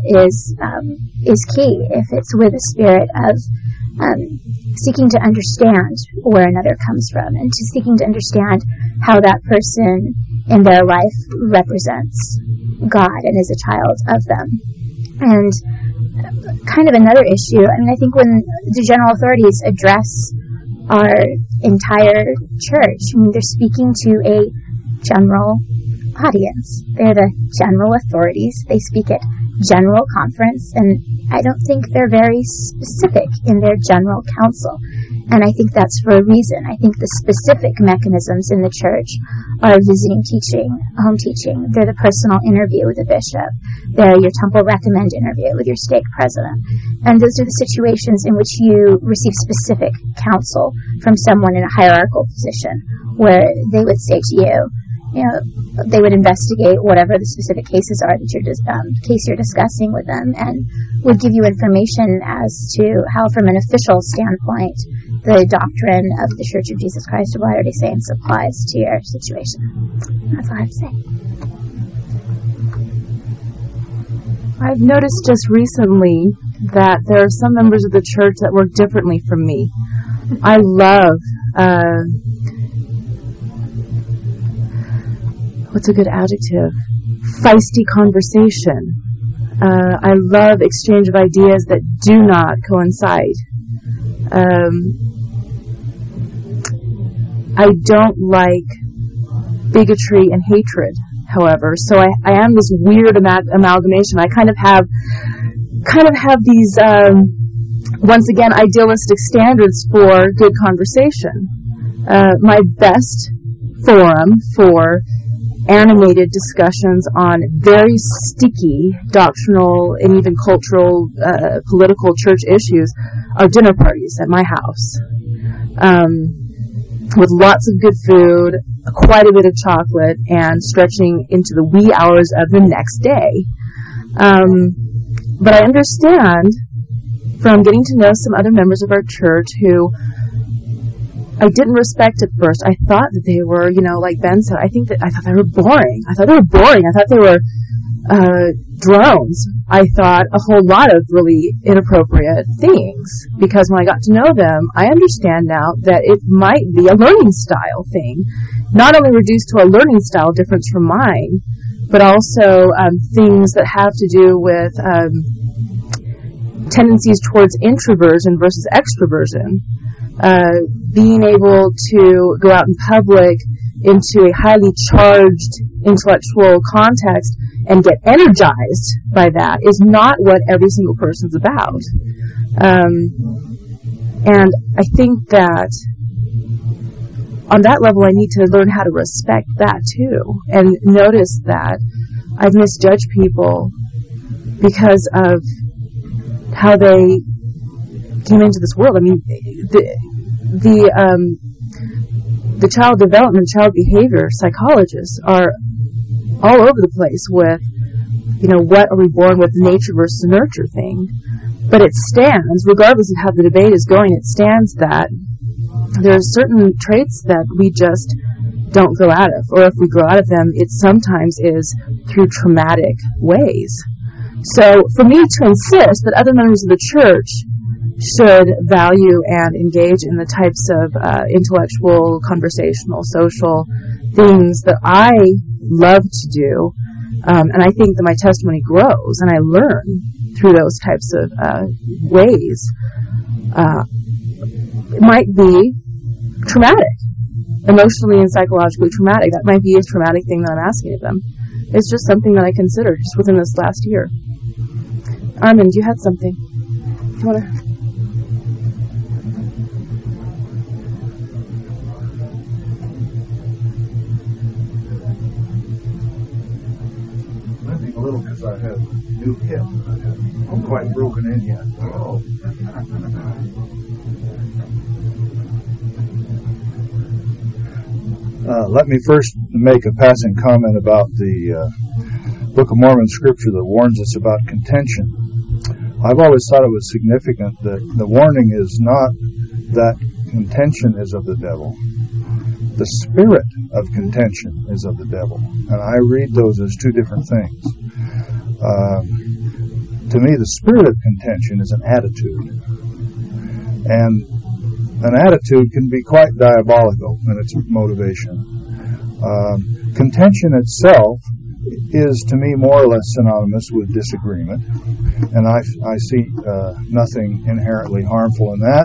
is key. If it's with a spirit of seeking to understand where another comes from, and to seeking to understand how that person in their life represents God and is a child of them. And kind of another issue, I think when the general authorities address our entire church, they're speaking to a general audience. They're the general authorities. They speak at general conference, and I don't think they're very specific in their general counsel. And I think that's for a reason. I think the specific mechanisms in the church are visiting teaching, home teaching. They're the personal interview with the bishop. They're your temple recommend interview with your stake president. And those are the situations in which you receive specific counsel from someone in a hierarchical position, where they would say to you, they would investigate whatever the specific cases are that you're discussing with them, and would give you information as to how, from an official standpoint, the doctrine of the Church of Jesus Christ of Latter-day Saints applies to your situation. That's all I have to say. I've noticed just recently that there are some members of the church that work differently from me. I love what's a good adjective? Feisty conversation. I love exchange of ideas that do not coincide. I don't like bigotry and hatred, however. So I am this weird amalgamation. I kind of have these, once again, idealistic standards for good conversation. My best forum for animated discussions on very sticky doctrinal and even cultural, political church issues are dinner parties at my house, with lots of good food, quite a bit of chocolate, and stretching into the wee hours of the next day. But I understand from getting to know some other members of our church who I didn't respect at first. I thought that they were, like Ben said, I thought they were boring. I thought they were drones. I thought a whole lot of really inappropriate things, because when I got to know them, I understand now that it might be a learning style thing, not only reduced to a learning style difference from mine, but also things that have to do with tendencies towards introversion versus extroversion. Being able to go out in public into a highly charged intellectual context and get energized by that is not what every single person's about. And I think that on that level I need to learn how to respect that too, and notice that I've misjudged people because of how they came into this world. I mean, the child development, child behavior psychologists are all over the place with, what are we born with, nature versus nurture thing. But it stands, regardless of how the debate is going, it stands that there are certain traits that we just don't grow out of, or if we grow out of them, it sometimes is through traumatic ways. So for me to insist that other members of the church should value and engage in the types of intellectual, conversational, social things that I love to do, and I think that my testimony grows and I learn through those types of ways, it might be traumatic. emotionally and psychologically traumatic. That might be a traumatic thing that I'm asking of them. It's just something that I considered just within this last year. Armin, you had something. You want to... A little because I have new hip. I'm quite broken in yet. Oh. Let me first make a passing comment about the Book of Mormon scripture that warns us about contention. I've always thought it was significant that the warning is not that contention is of the devil. The spirit of contention is of the devil. And I read those as two different things. To me, the spirit of contention is an attitude. And an attitude can be quite diabolical in its motivation. Contention itself is, to me, more or less synonymous with disagreement. And I see nothing inherently harmful in that.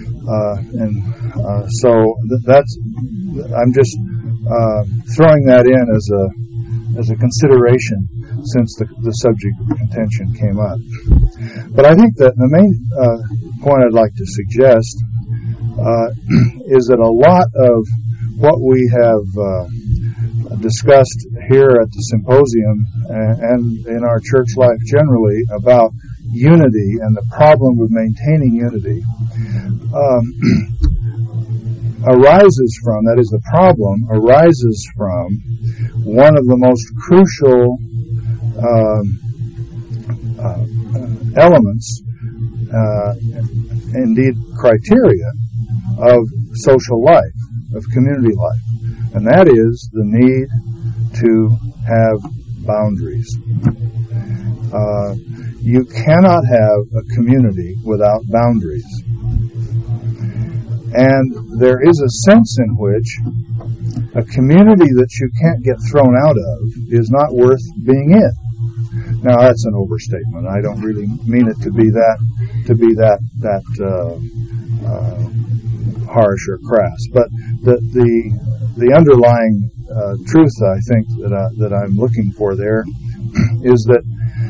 So that's... I'm just throwing that in as a consideration since the subject of contention came up. But I think that the main point I'd like to suggest is that a lot of what we have discussed here at the symposium and in our church life generally about unity and the problem of maintaining unity arises from, that is, the problem arises from one of the most crucial elements, indeed criteria, of social life, of community life, and that is the need to have boundaries. You cannot have a community without boundaries. And there is a sense in which a community that you can't get thrown out of is not worth being in. Now that's an overstatement. I don't really mean it to be that harsh or crass. But the underlying truth, I think, that I'm looking for there is that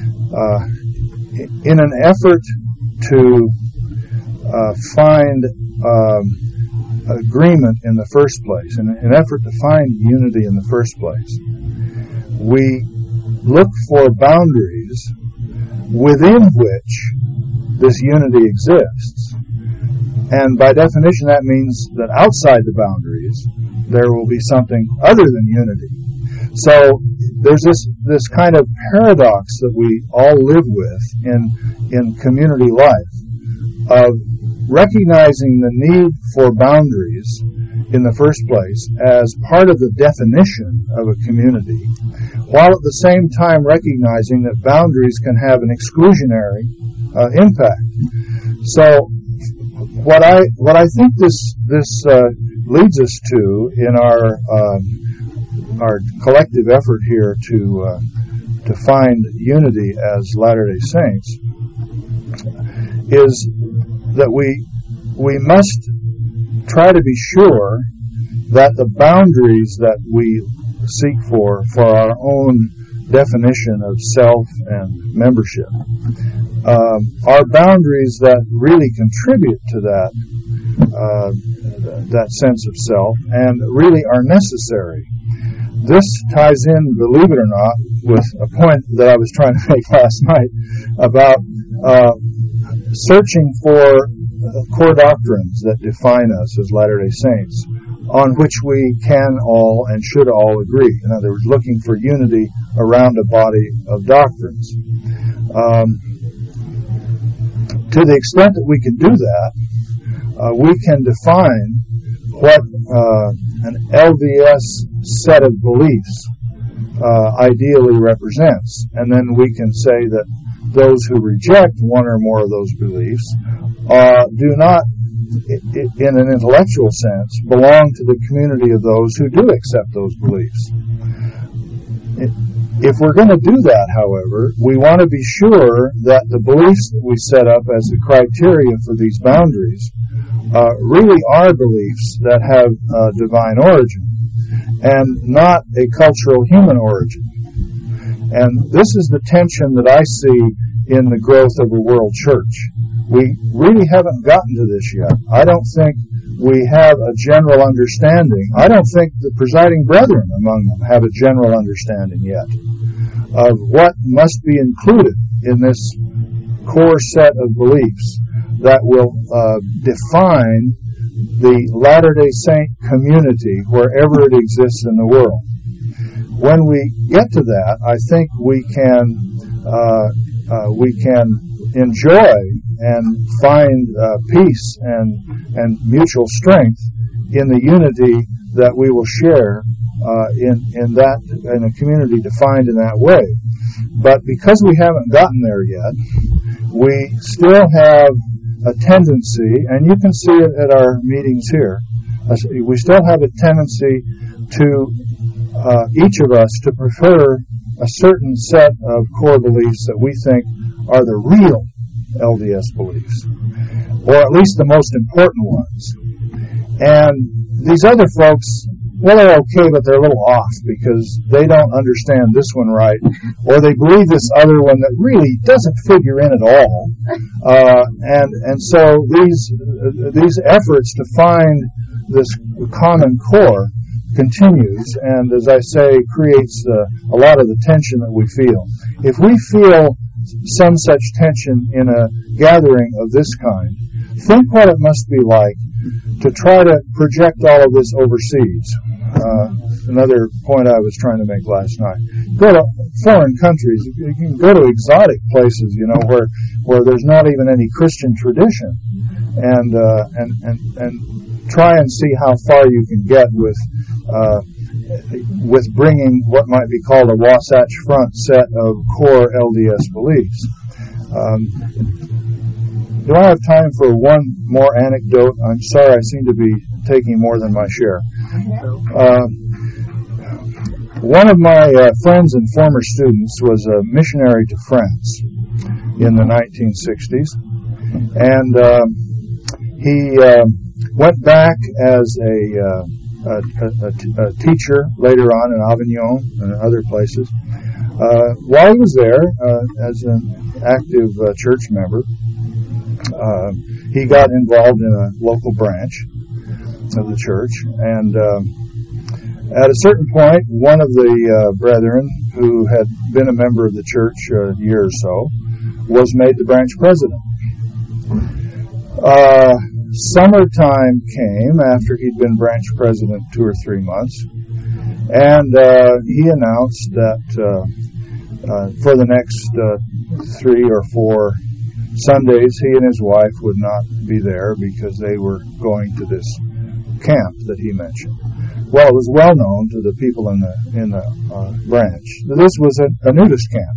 in an effort to find agreement in the first place, in an effort to find unity in the first place, we look for boundaries within which this unity exists. And by definition, that means that outside the boundaries, there will be something other than unity. So there's this kind of paradox that we all live with in community life of recognizing the need for boundaries in the first place as part of the definition of a community, while at the same time recognizing that boundaries can have an exclusionary impact. So what I think this leads us to in our collective effort here to find unity as Latter-day Saints is that we must try to be sure that the boundaries that we seek for our own definition of self and membership are boundaries that really contribute to that sense of self and really are necessary. This ties in, believe it or not, with a point that I was trying to make last night about searching for core doctrines that define us as Latter-day Saints, on which we can all and should all agree. In other words, looking for unity around a body of doctrines. To the extent that we can do that, we can define what an LDS set of beliefs ideally represents. And then we can say that those who reject one or more of those beliefs do not, in an intellectual sense, belong to the community of those who do accept those beliefs. If we're going to do that, however, we want to be sure that the beliefs that we set up as the criteria for these boundaries really are beliefs that have divine origin and not a cultural human origin. And this is the tension that I see in the growth of a world church. We really haven't gotten to this yet. I don't think we have a general understanding. I don't think the presiding brethren among them have a general understanding yet of what must be included in this core set of beliefs that will define the Latter-day Saint community wherever it exists in the world. When we get to that, I think we can enjoy and find peace and mutual strength in the unity that we will share in a community defined in that way. But because we haven't gotten there yet, we still have a tendency, and you can see it at our meetings here, we still have a tendency to each of us to prefer a certain set of core beliefs that we think are the real LDS beliefs, or at least the most important ones. And these other folks, well, they're okay, but they're a little off because they don't understand this one right, or they believe this other one that really doesn't figure in at all. And so these efforts to find this common core continues, and as I say, creates a lot of the tension that we feel. If we feel some such tension in a gathering of this kind, think what it must be like to try to project all of this overseas. Another point I was trying to make last night. Go to foreign countries. You can go to exotic places, where there's not even any Christian tradition, and try and see how far you can get with bringing what might be called a Wasatch Front set of core LDS beliefs. Do I have time for one more anecdote? I'm sorry, I seem to be taking more than my share. One of my friends and former students was a missionary to France in the 1960s, and he went back as a teacher later on in Avignon and other places. While he was there as an active church member, he got involved in a local branch of the church, and at a certain point, one of the brethren who had been a member of the church a year or so was made the branch president. Summertime came after he'd been branch president 2 or 3 months, and he announced that for the next 3 or 4 Sundays, he and his wife would not be there because they were going to this camp that he mentioned. Well, it was well known to the people in the branch that this was a nudist camp,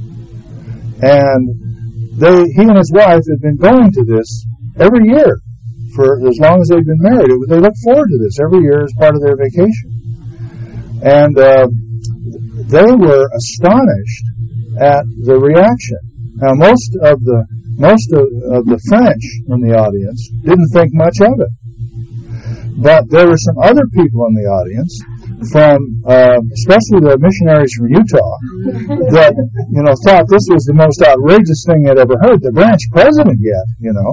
and he and his wife had been going to this every year for as long as they'd been married. They looked forward to this every year as part of their vacation, and they were astonished at the reaction. Now, most of the French in the audience didn't think much of it. But there were some other people in the audience, from especially the missionaries from Utah, that thought this was the most outrageous thing they'd ever heard. The branch president yet,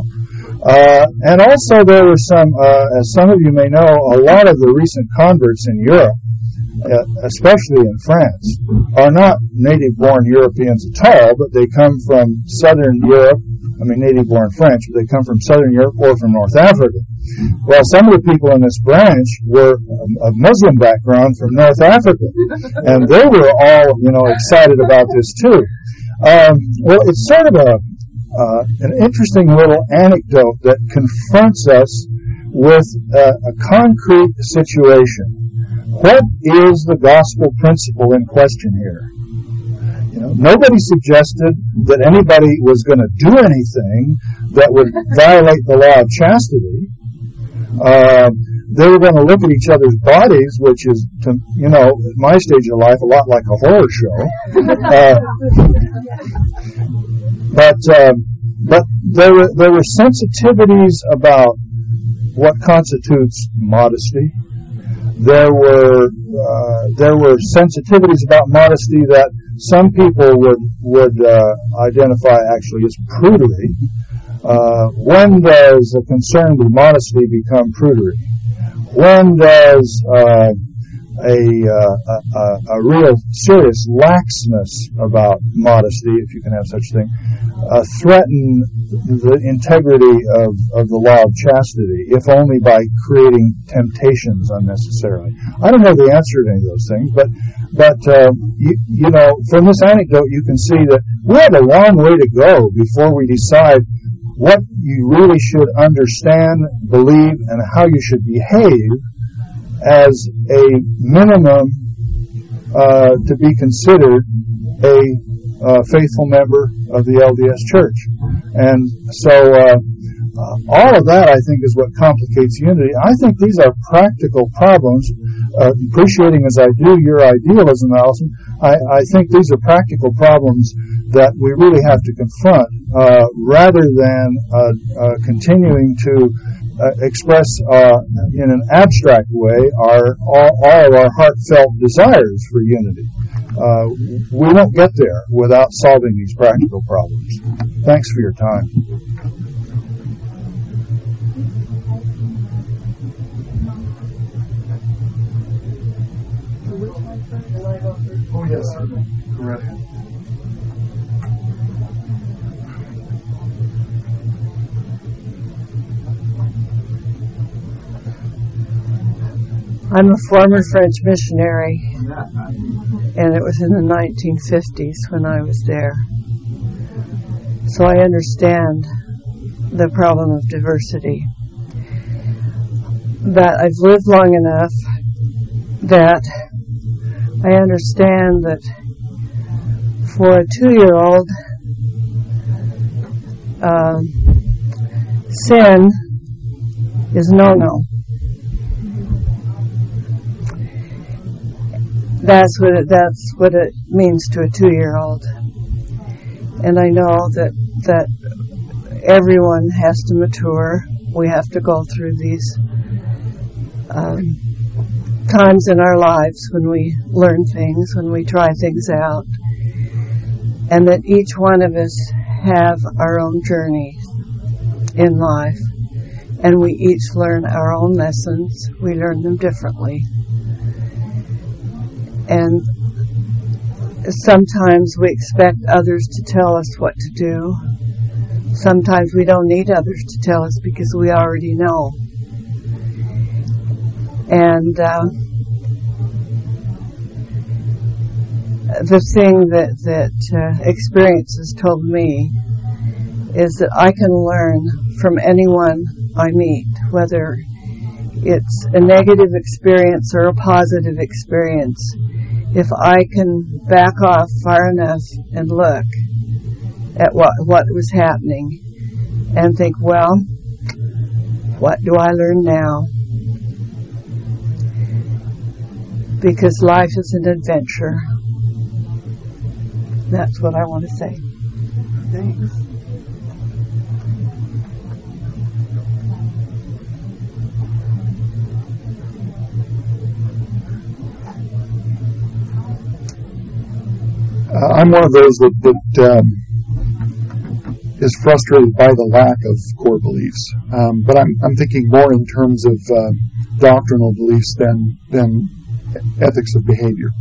and also there were some, as some of you may know, a lot of the recent converts in Europe, especially in France, are not native-born Europeans at all, but they come from Southern Europe. I mean, native-born French, but they come from Southern Europe or from North Africa. Well, some of the people in this branch were of Muslim background from North Africa, and they were all, excited about this too. Well, it's sort of an interesting little anecdote that confronts us with a concrete situation. What is the gospel principle in question here? Nobody suggested that anybody was going to do anything that would violate the law of chastity. They were going to look at each other's bodies, which is, at my stage of life, a lot like a horror show. But there were sensitivities about what constitutes modesty. There were sensitivities about modesty that some people would identify actually as prudery. When does a concern with modesty become prudery? When does a real serious laxness about modesty, if you can have such a thing, threaten the integrity of the law of chastity, if only by creating temptations unnecessarily? I don't know the answer to any of those things, but you know, from this anecdote you can see that we have a long way to go before we decide what you really should understand, believe, and how you should behave as a minimum to be considered a faithful member of the LDS Church. And so all of that, I think, is what complicates unity. I think these are practical problems. Appreciating as I do your idealism, Allison, I think these are practical problems that we really have to confront rather than continuing to express in an abstract way all of our heartfelt desires for unity. We won't get there without solving these practical problems. Thanks for your time. Oh, yes, sir. Go right ahead. I'm a former French missionary, and it was in the 1950s when I was there. So I understand the problem of diversity. But I've lived long enough that I understand that for a 2-year-old, sin is no-no. That's what it means to a 2-year-old. And I know that everyone has to mature. We have to go through these times in our lives when we learn things, when we try things out, and that each one of us have our own journey in life, and we each learn our own lessons. We learn them differently. And sometimes we expect others to tell us what to do. Sometimes we don't need others to tell us because we already know. And the thing that experience has told me is that I can learn from anyone I meet, whether it's a negative experience or a positive experience. If I can back off far enough and look at what was happening and think, well, what do I learn now? Because life is an adventure. That's what I want to say. Thanks. I'm one of those that is frustrated by the lack of core beliefs, but I'm thinking more in terms of doctrinal beliefs than ethics of behavior.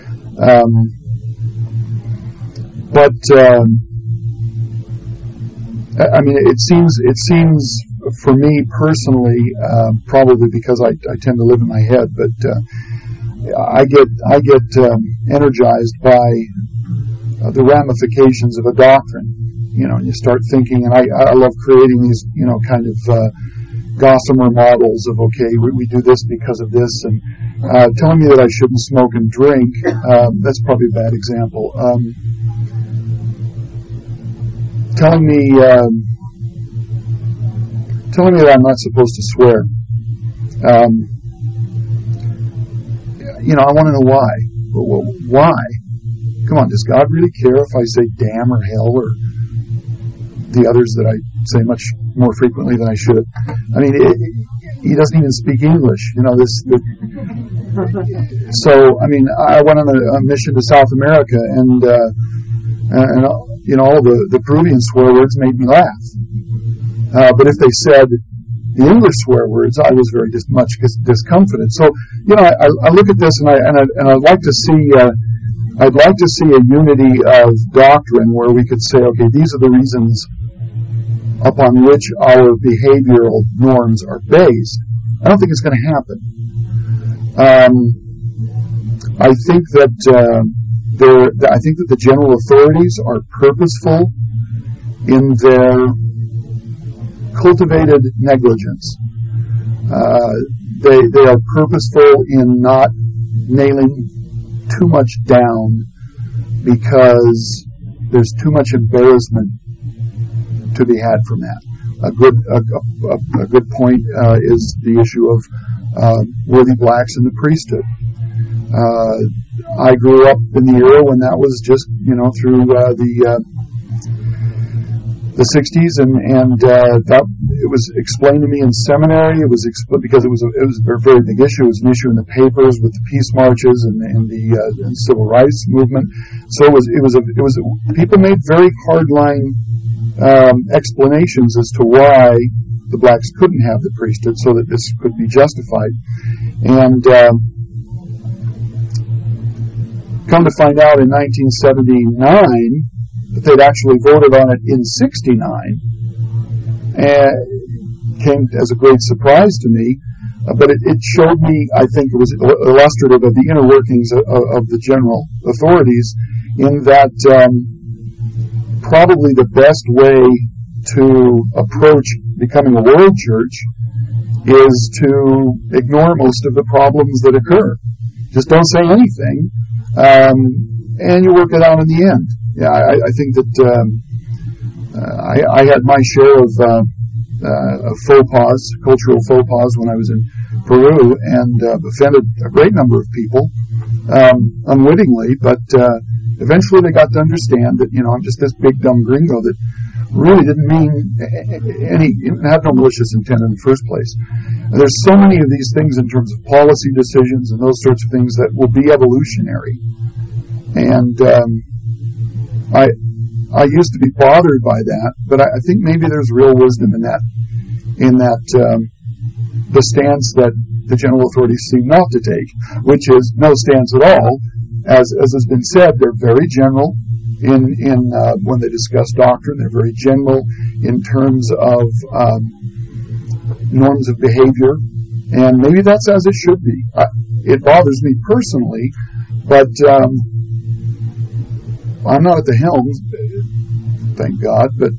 But I mean, it seems for me personally, probably because I tend to live in my head, but I get energized by the ramifications of a doctrine, and you start thinking, and I love creating these, kind of gossamer models of, okay, we do this because of this, and telling me that I shouldn't smoke and drink, that's probably a bad example. Telling me that I'm not supposed to swear. I want to know why. Well, why? Come on, does God really care if I say damn or hell or the others that I say much more frequently than I should? I mean, he doesn't even speak English. So, I mean, I went on a mission to South America, and all the Peruvian swear words made me laugh. But if they said the English swear words, I was very much discomfited. So, I look at this, and I'd like to see a unity of doctrine where we could say, okay, these are the reasons upon which our behavioral norms are based. I don't think it's going to happen. I think that the general authorities are purposeful in their cultivated negligence. They are purposeful in not nailing too much down because there's too much embarrassment to be had from that. A good point is the issue of worthy blacks in the priesthood. I grew up in the era when that was just through the 60s, and that it was explained to me in seminary. It was because it was a very big issue. It was an issue in the papers with the peace marches and the civil rights movement. So it was people made very hardline explanations as to why the blacks couldn't have the priesthood, so that this could be justified. And come to find out in 1979 that they'd actually voted on it in 69, and came as a great surprise to me. But it showed me, I think it was illustrative of the inner workings of the general authorities, in that probably the best way to approach becoming a world church is to ignore most of the problems that occur. Just don't say anything, and you work it out in the end. Yeah, I think that I had my share of faux pas, cultural faux pas, when I was in Peru, and offended a great number of people unwittingly, but eventually they got to understand that, I'm just this big dumb gringo that really didn't mean had no malicious intent in the first place. And there's so many of these things in terms of policy decisions and those sorts of things that will be evolutionary. And I used to be bothered by that, but I think maybe there's real wisdom in that the stance that the general authorities seem not to take, which is no stance at all. As has been said, they're very general in when they discuss doctrine. They're very general in terms of norms of behavior, and maybe that's as it should be. It bothers me personally, but I'm not at the helm, thank God. But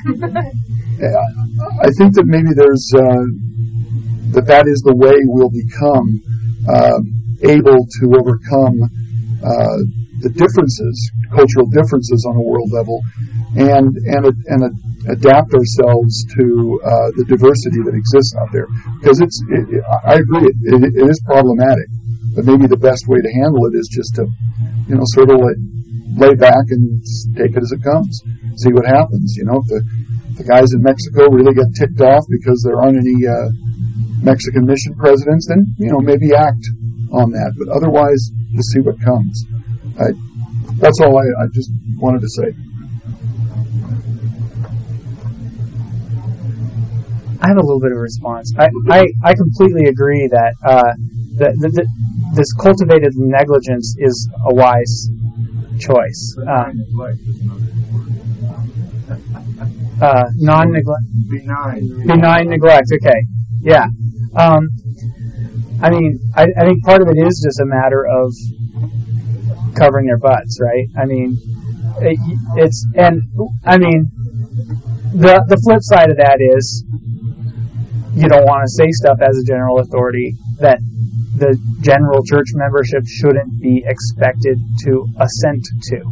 I think that maybe there's that is the way we'll become able to overcome the differences, cultural differences on a world level, and adapt ourselves to the diversity that exists out there. Because I agree, it is problematic, but maybe the best way to handle it is just to, sort of lay back and take it as it comes, see what happens. If the guys in Mexico really get ticked off because there aren't any Mexican mission presidents, then maybe act on that. But otherwise, just see what comes. That's all I just wanted to say. I have a little bit of a response. I completely agree that this cultivated negligence is a wise choice. Non-neglect. Benign neglect. Okay. Yeah. I think part of it is just a matter of covering their butts, right? The flip side of that is you don't want to say stuff as a general authority that the general church membership shouldn't be expected to assent to.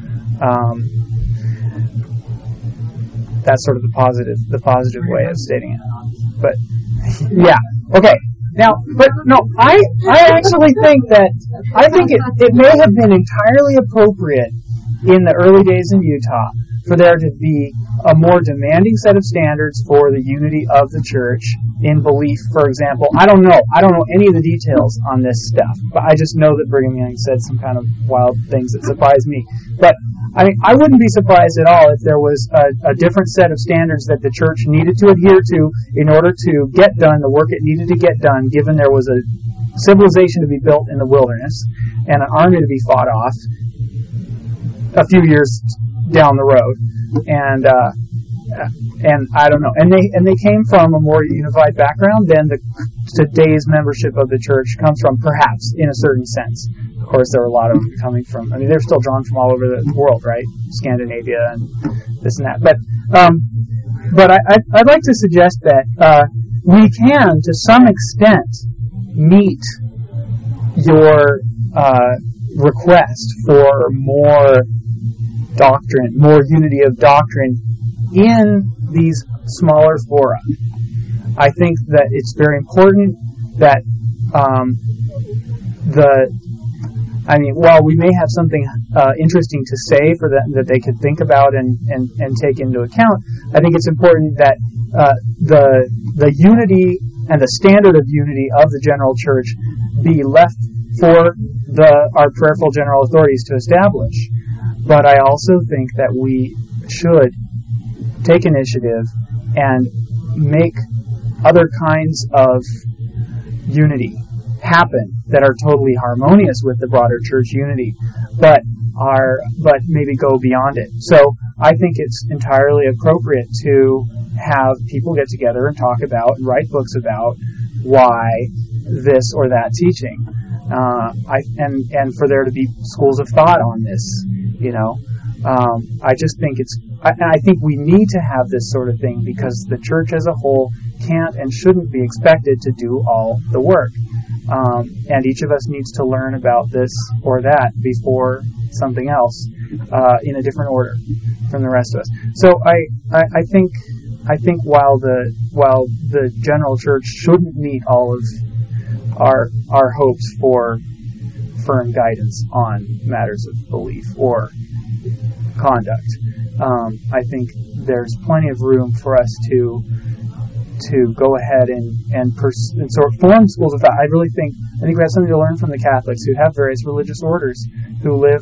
That's sort of the positive way of stating it. But yeah, okay. Now, but no, I actually think it may have been entirely appropriate in the early days in Utah for there to be a more demanding set of standards for the unity of the church in belief, for example. I don't know any of the details on this stuff, but I just know that Brigham Young said some kind of wild things that surprised me. But I wouldn't be surprised at all if there was a different set of standards that the church needed to adhere to in order to get done the work it needed to get done, given there was a civilization to be built in the wilderness and an army to be fought off a few years down the road. And I don't know. And they came from a more unified background than today's membership of the church comes from, perhaps, in a certain sense. Of course, there are a lot of them coming from, they're still drawn from all over the world, right? Scandinavia and this and that. But I'd like to suggest that we can, to some extent, meet your request for more doctrine, more unity of doctrine in these smaller fora. I think that it's very important that while we may have something interesting to say for them that they could think about and take into account, I think it's important that the unity and the standard of unity of the general church be left for our prayerful general authorities to establish. But I also think that we should take initiative and make other kinds of unity happen that are totally harmonious with the broader church unity, but maybe go beyond it. So I think it's entirely appropriate to have people get together and talk about and write books about why this or that teaching, and for there to be schools of thought on this. I just think I think we need to have this sort of thing because the church as a whole can't and shouldn't be expected to do all the work. And each of us needs to learn about this or that before something else in a different order from the rest of us. So I think while the general church shouldn't meet all of our hopes for firm guidance on matters of belief or conduct, I think there's plenty of room for us to go ahead and sort of form schools of thought. I think we have something to learn from the Catholics who have various religious orders who live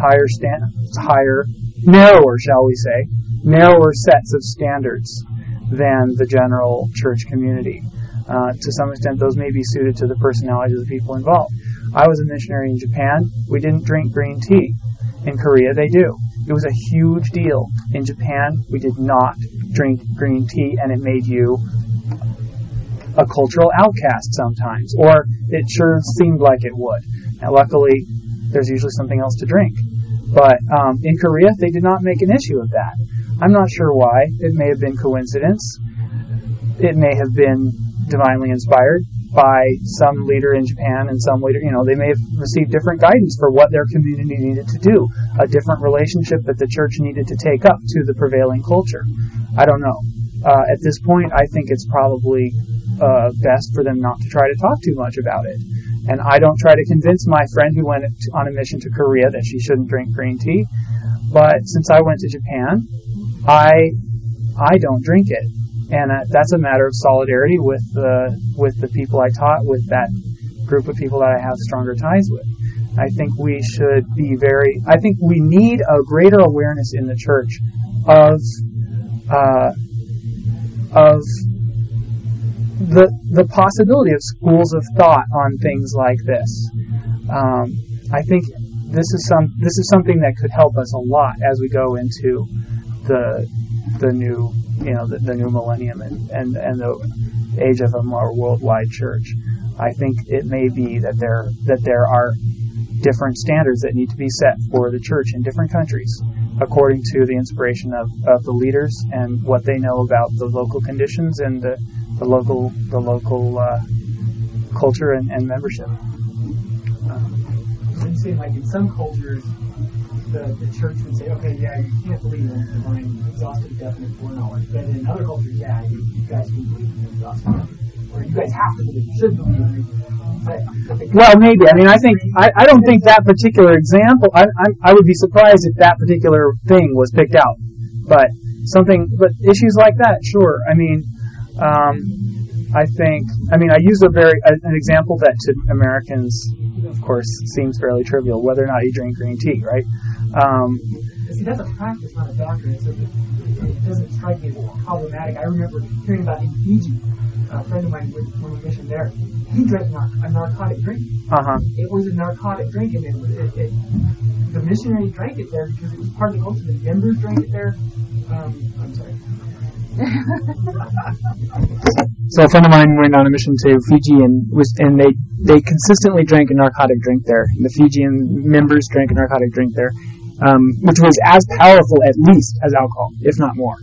narrower sets of standards than the general church community. To some extent, those may be suited to the personalities of the people involved. I was a missionary in Japan. We didn't drink green tea. In Korea, they do. It was a huge deal. In Japan, we did not drink green tea, and it made you a cultural outcast sometimes, or it sure seemed like it would. Now, luckily, there's usually something else to drink. But in Korea, they did not make an issue of that. I'm not sure why. It may have been coincidence. It may have been divinely inspired by some leader in Japan and some leader, they may have received different guidance for what their community needed to do, a different relationship that the church needed to take up to the prevailing culture. I don't know. At this point, I think it's probably best for them not to try to talk too much about it. And I don't try to convince my friend who went on a mission to Korea that she shouldn't drink green tea. But since I went to Japan, I don't drink it. And that's a matter of solidarity with the people I taught, with that group of people that I have stronger ties with. I think we should be I think we need a greater awareness in the church of the possibility of schools of thought on things like this. I think this is something that could help us a lot as we go into the new the new millennium and the age of a more worldwide church. I think it may be that there are different standards that need to be set for the church in different countries according to the inspiration of the leaders and what they know about the local conditions and the local culture and membership. It seems like in some cultures the church would say, okay, yeah, you can't believe in divine, exhaustive, definite foreknowledge. But in other cultures, yeah, you guys can believe in exhaustive. Or you guys have to believe, you should believe. Well, maybe. I don't think that particular example, I would be surprised if that particular thing was picked out But issues like that, sure. I mean, I use an example that to Americans, of course, seems fairly trivial, whether or not you drink green tea, right? See, that's a practice, not a doctrine, so it doesn't strike me as problematic. I remember hearing about in Fiji, a friend of mine when we missioned there, he drank a narcotic drink. It was a narcotic drink, and the missionary drank it there because it was part of the culture. The members drank it there. I'm sorry. So a friend of mine went on a mission to Fiji and they consistently drank a narcotic drink there. The Fijian members drank a narcotic drink there, which was as powerful at least as alcohol, if not more.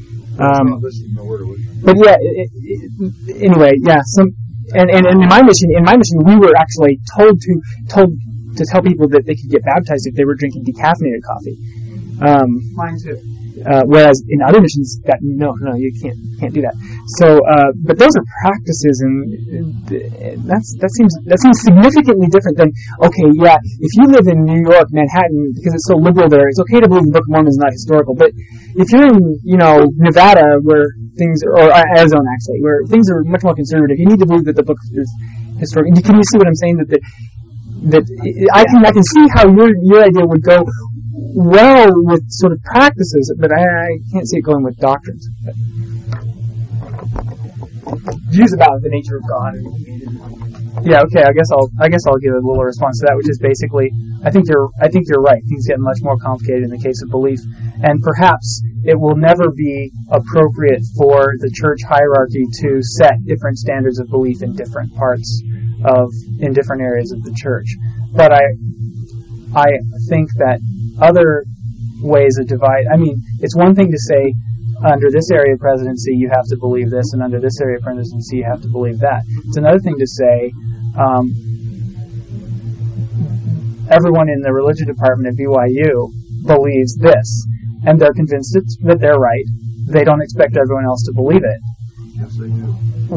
But yeah, anyway, yeah. And in my mission, we were actually told to tell people that they could get baptized if they were drinking decaffeinated coffee. Mine too. Whereas in other missions, no, you can't do that. So, but those are practices, and that seems significantly different than, okay, yeah, if you live in New York, Manhattan, because it's so liberal there, it's okay to believe the Book of Mormon is not historical. But if you're in, Nevada, where things are, or Arizona actually, where things are much more conservative, you need to believe that the book is historical. Can you see what I'm saying? That I can see how your idea would go well with sort of practices, but I can't see it going with doctrines. Views about the nature of God. Yeah, okay. I guess I'll give a little response to that, which is basically, I think you're right. Things get much more complicated in the case of belief, and perhaps it will never be appropriate for the church hierarchy to set different standards of belief in different areas of the church. But I think that other ways of divide. I mean, it's one thing to say, under this area of presidency, you have to believe this, and under this area of presidency, you have to believe that. It's another thing to say, everyone in the religion department at BYU believes this, and they're convinced that they're right. They don't expect everyone else to believe it. Yes, they do.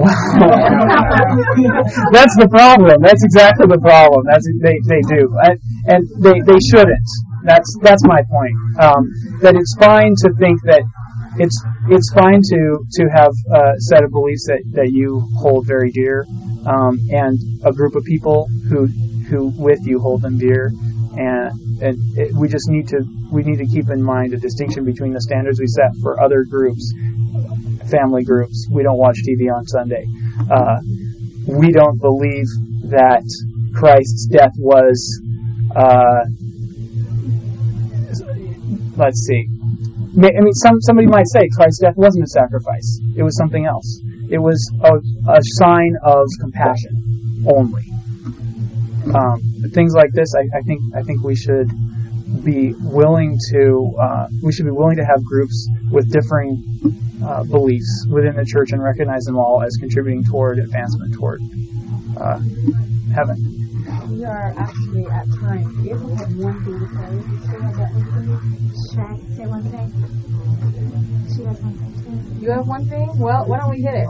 That's the problem. That's exactly the problem. They do, and they shouldn't. That's my point. That it's fine to think that it's fine to have a set of beliefs that you hold very dear, and a group of people who with you hold them dear, and we need to keep in mind a distinction between the standards we set for other groups, family groups. We don't watch TV on Sunday. We don't believe that Christ's death was. Let's see. I mean, somebody might say Christ's death wasn't a sacrifice. It was something else. It was a sign of compassion only. Things like this, I think we should be willing to have groups with differing beliefs within the church and recognize them all as contributing toward advancement toward heaven. We are actually at time. Do you ever have one thing to say? Do you still have that one thing? Should I say one thing? She has one thing too. You have one thing? Well, why don't we hit it?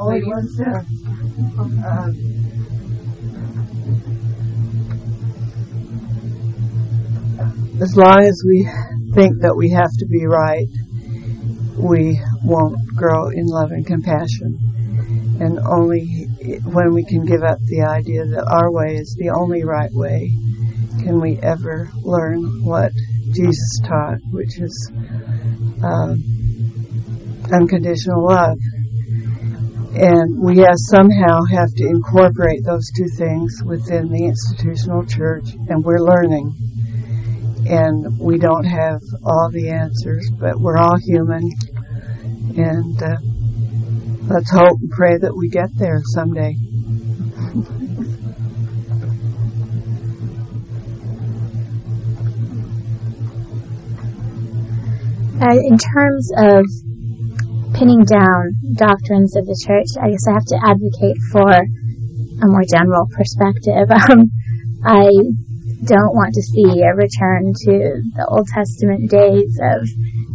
As long as we think that we have to be right, we won't grow in love and compassion. And only when we can give up the idea that our way is the only right way can we ever learn what Jesus taught, which is unconditional love. And we somehow have to incorporate those two things within the institutional church, and we're learning. And we don't have all the answers, but we're all human. And let's hope and pray that we get there someday. In terms of pinning down doctrines of the church, I guess I have to advocate for a more general perspective. I don't want to see a return to the Old Testament days of